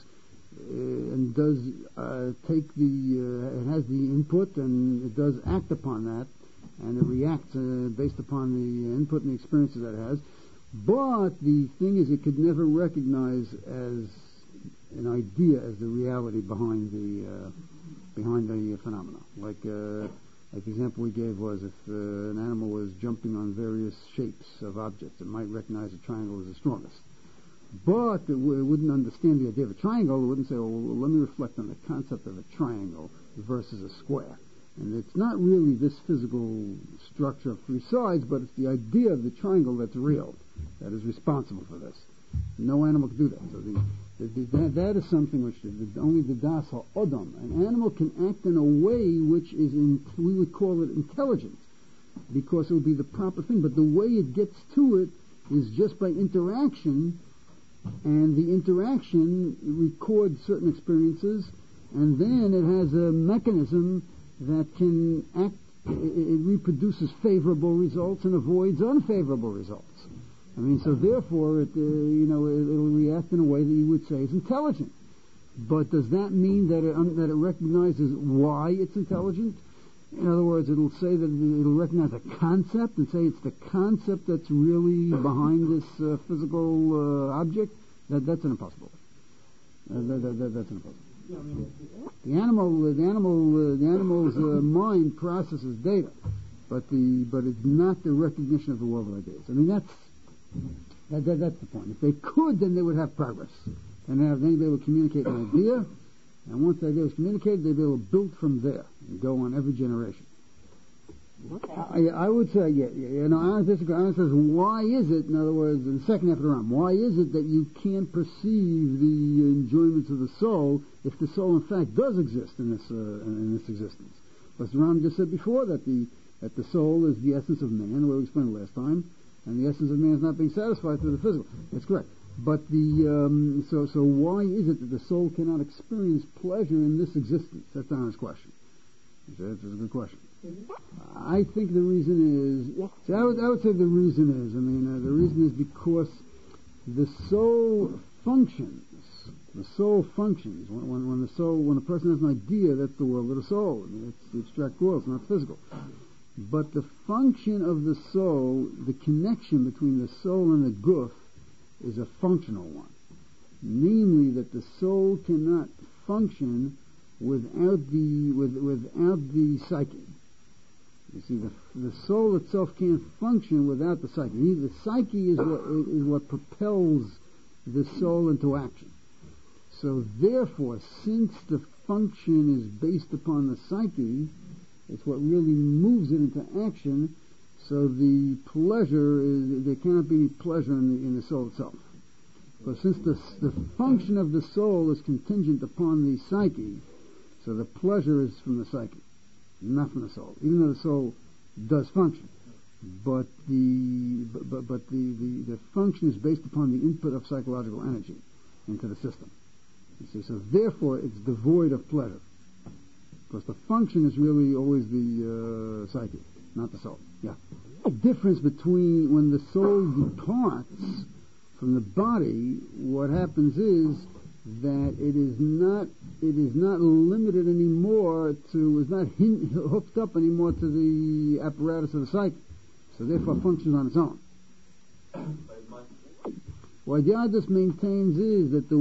take it has the input and it does act upon that, and it reacts based upon the input and the experiences that it has. But the thing is, it could never recognize as an idea as the reality behind the phenomena. Like the example we gave was if an animal was jumping on various shapes of objects, it might recognize a triangle as the strongest. But it wouldn't understand the idea of a triangle. It wouldn't say, well, let me reflect on the concept of a triangle versus a square. And it's not really this physical structure of three sides, but it's the idea of the triangle that's real, that is responsible for this. No animal can do that. So that is something which only the Das HaOdam. An animal can act in a way which is, we would call it intelligent, because it would be the proper thing. But the way it gets to it is just by interaction, and the interaction records certain experiences, and then it has a mechanism that can act, it reproduces favorable results and avoids unfavorable results. So therefore, it'll react in a way that you would say is intelligent. But does that mean that it recognizes why it's intelligent? In other words, it'll say that it'll recognize a concept and say it's the concept that's really behind this physical object. That's an impossibility. That's an impossibility. The animal's mind processes data, but it's not the recognition of the world of ideas. That's the point. If they could, then they would have progress, and then they would communicate an idea, and once the idea was communicated, they'd be able to build from there and go on every generation. I would say, I disagree. I says, why is it? In other words, in the second half of the Ram, why is it that you can't perceive the enjoyments of the soul if the soul, in fact, does exist in this existence? As the Ram just said before, that the soul is the essence of man, the way we explained it last time, and the essence of man is not being satisfied through the physical. That's correct. But so why is it that the soul cannot experience pleasure in this existence? That's the honest question. That's a good question. I think the reason is, I would say the reason is, the reason is because the soul functions. The soul functions. When a person has an idea, that's the world of the soul. It's the abstract world, it's not physical. But the function of the soul, the connection between the soul and the guf, is a functional one. Namely, that the soul cannot function without the psyche. You see, the soul itself can't function without the psyche. The psyche is what propels the soul into action. So therefore, since the function is based upon the psyche, it's what really moves it into action. So the pleasure there cannot be any pleasure in the soul itself. But since the function of the soul is contingent upon the psyche, so the pleasure is from the psyche, not from the soul. Even though the soul does function, but the function is based upon the input of psychological energy into the system. You see, so therefore it's devoid of pleasure, because the function is really always the psyche, not the soul. Yeah. The difference between when the soul departs from the body, what happens is that it is not limited anymore is not hooked up anymore to the apparatus of the psyche, so therefore functions on its own. What Yadus maintains is that the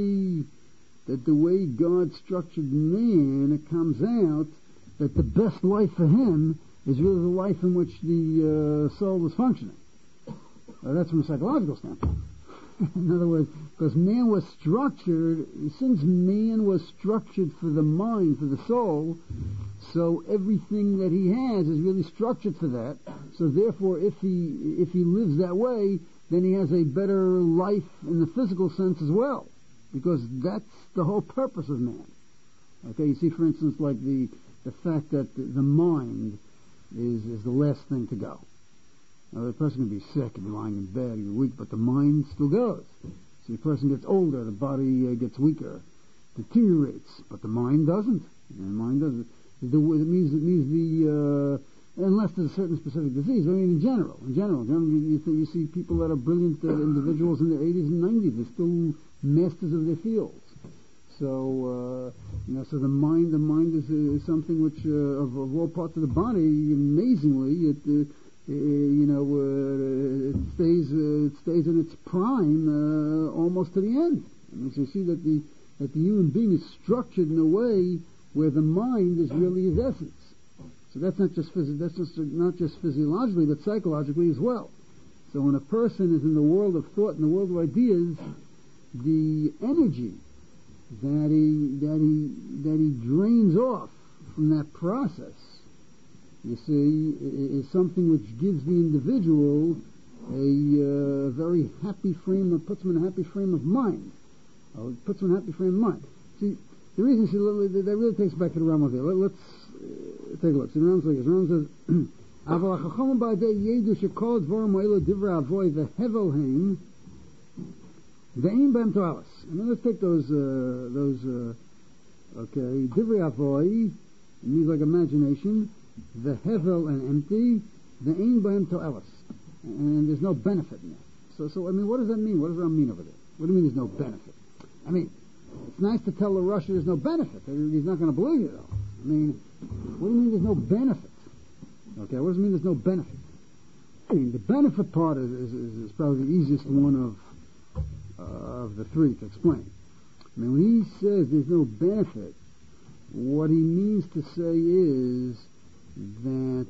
way God structured man, it comes out that the best life for him is really the life in which the soul is functioning. That's from a psychological standpoint. In other words, because man was structured, since man was structured for the mind, for the soul, so everything that he has is really structured for that. So therefore, if he lives that way, then he has a better life in the physical sense as well, because that's the whole purpose of man. Okay, you see, for instance, like the fact that the mind is the last thing to go. Now, the person can be sick and be lying in bed, be weak, but the mind still goes. So the person gets older, the body gets weaker, deteriorates, but the mind doesn't. The mind doesn't. It means the unless there's a certain specific disease. I mean, in general, you see people that are brilliant individuals in their 80s and 90s. They're still masters of their fields. So so the mind is something which of all parts of the body, amazingly, it stays in its prime almost to the end. I mean, so you see that the human being is structured in a way where the mind is really his essence. So that's not just physiologically, but psychologically as well. So when a person is in the world of thought, in the world of ideas, the energy that he drains off from that process, you see, is something which gives the individual a very happy frame, puts him in a happy frame of mind. See, the reason, that really takes back to the Rambam here. Let's take a look. So the Rambam says, "Aval hachacham ba'adei yedu shekol dvarim ha'elu divrei avoy vehevelheim ve'im b'hem to'alos." And then let's take those divrei avoy means like imagination, the hevel and empty, the ein b'hem to'alos, and there's no benefit in that. So I mean, what does that mean? What does that mean over there? What do you mean there's no benefit? I mean, it's nice to tell the Russia there's no benefit. He's not going to believe you, though. I mean, what do you mean there's no benefit? Okay, what does it mean there's no benefit? I mean, the benefit part is probably the easiest one of the three to explain. I mean, when he says there's no benefit, what he means to say is that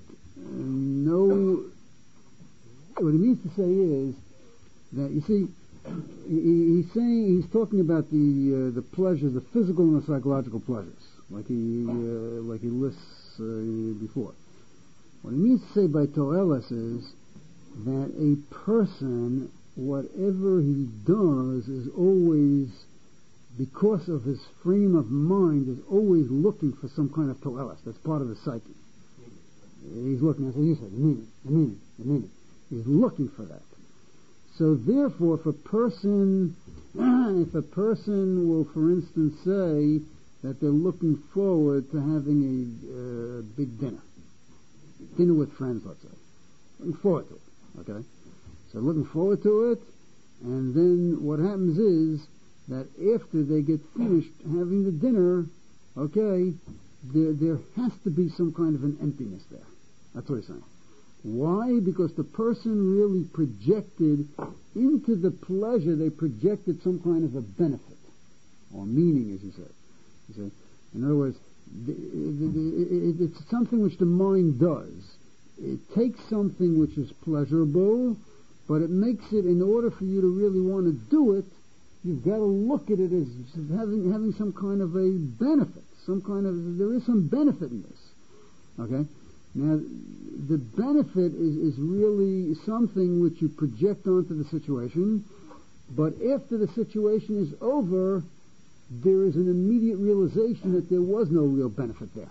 what he means to say is that, you see, he's talking about the pleasures, the physical and the psychological pleasures, like he lists before. What he means to say by to'eles is that a person, whatever he does, is always, because of his frame of mind, is always looking for some kind of to'eles. That's part of the psyche. He's looking, that's what you said, the meaning. He's looking for that. So therefore, if a person will, for instance, say that they're looking forward to having a big dinner with friends, let's say, looking forward to it, okay? So looking forward to it, and then what happens is that after they get finished having the dinner, okay, there has to be some kind of an emptiness there. That's what he's saying. Why? Because the person really projected into the pleasure, they projected some kind of a benefit, or meaning, as he said. You see? In other words, It's something which the mind does. It takes something which is pleasurable, but it makes it, in order for you to really want to do it, you've got to look at it as having some kind of a benefit. There is some benefit in this. Okay? Now, the benefit is really something which you project onto the situation, but after the situation is over, there is an immediate realization that there was no real benefit there.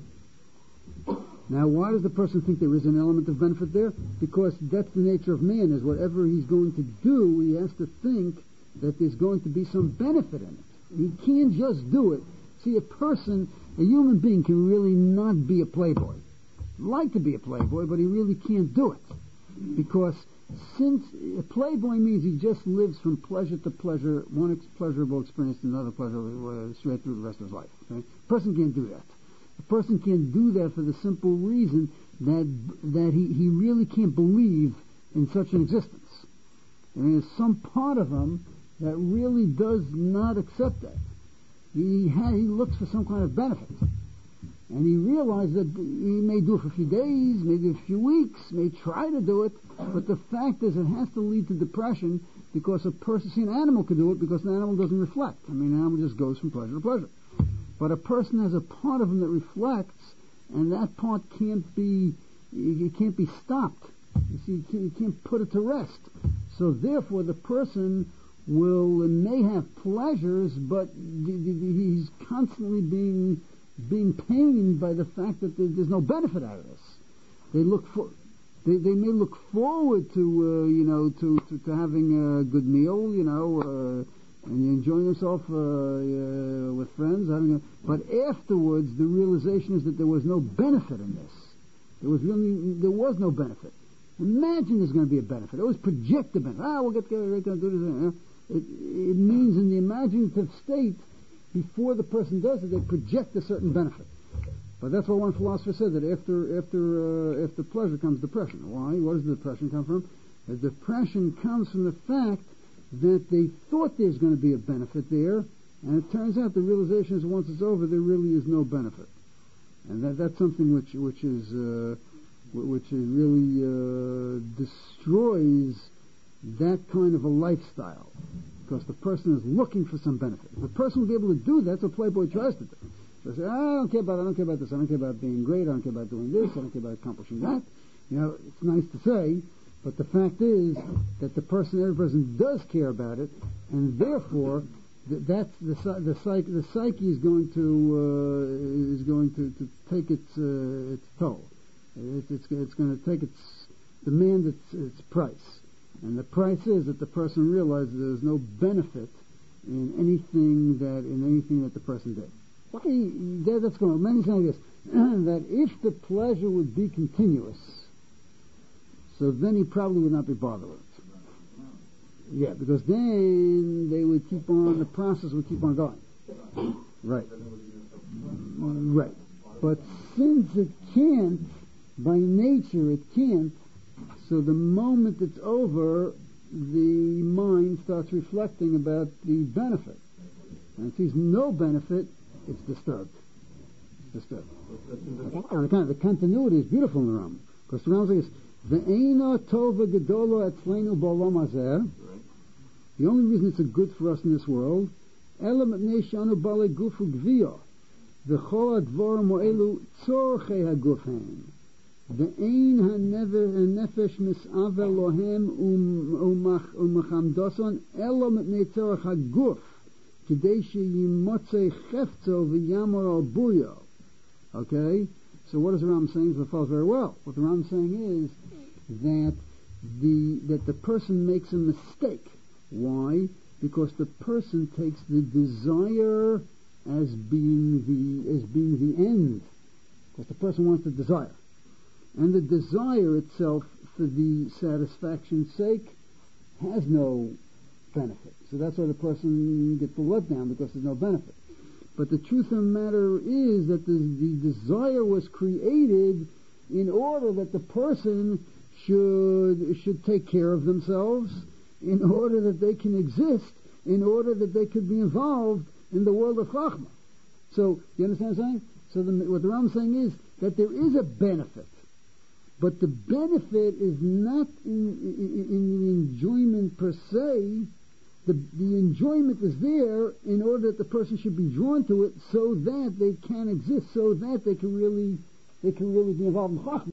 Now, why does the person think there is an element of benefit there? Because that's the nature of man, is whatever he's going to do, he has to think that there's going to be some benefit in it. He can't just do it. See, a human being can really not be a playboy. Like to be a playboy, but he really can't do it. Because since a playboy means he just lives from pleasure to pleasure, one pleasurable experience to another pleasurable, straight through the rest of his life. Okay? A person can't do that. A person can't do that for the simple reason that he really can't believe in such an existence. I mean, there's some part of him that really does not accept that. He looks for some kind of benefit. And he realizes that he may do it for a few days, maybe a few weeks, may try to do it, but the fact is it has to lead to depression because a person, see, an animal can do it because an animal doesn't reflect. I mean, an animal just goes from pleasure to pleasure. But a person has a part of him that reflects, and that part can't be stopped. You see, you can't put it to rest. So therefore the person may have pleasures, but he's constantly being pained by the fact that there's no benefit out of this. They may look forward to having a good meal, and enjoying themselves with friends, but afterwards the realization is that there was no benefit in this. There was no benefit. Imagine there's going to be a benefit. It was project the benefit. We'll get together, we're going to do this. It means in the imaginative state, before the person does it, they project a certain benefit. But that's what one philosopher said, that after pleasure comes depression. Why? What does the depression come from? The depression comes from the fact that they thought there's going to be a benefit there, and it turns out the realization is once it's over, there really is no benefit. And that's something which really destroys that kind of a lifestyle, because the person is looking for some benefit. If the person will be able to do that, that's what Playboy tries to do. So say, I don't care about this, I don't care about being great, I don't care about doing this, I don't care about accomplishing that. It's nice to say, but the fact is that every person does care about it, and therefore that's the psyche is going to take its toll. It's going to take demand its price, and the price is that the person realizes there's no benefit in anything that the person did. Okay, that's going. Many saying this that if the pleasure would be continuous, so then he probably would not be bothered with it. Yeah, because then the process would keep on going. Right. Right. But since it can't, by nature it can't, so the moment it's over, the mind starts reflecting about the benefit. And it sees no benefit, it's disturbed. The continuity is beautiful in the Ram. Because the Ram says, Ve'ena tova gedola etzleinu ba'olam hazeh. The only reason it's a good for us in this world, elam etnei shanu bale gufu gviyah, v'chol advorim ha'elu tzorchei haguf hem, ve'ein ha'nefesh mis'avel lohem u'machamdoson, elam etnei tzorch haguf, k'dei she'yimotzei cheftzo v'yamor al buyo. Okay? So what is the Ram saying? It follows very well. What the Ram saying is that the person makes a mistake. Why? Because the person takes the desire as being the end. Because the person wants the desire. And the desire itself, for the satisfaction's sake, has no benefit. So that's why the person gets the let down, because there's no benefit. But the truth of the matter is that the desire was created in order that the person should take care of themselves, in order that they can exist, in order that they could be involved in the world of Chachma. So, you understand what I'm saying? So what the Ram is saying is that there is a benefit, but the benefit is not in the enjoyment per se. The enjoyment is there in order that the person should be drawn to it, so that they can exist, so that they can really be involved in Chachma.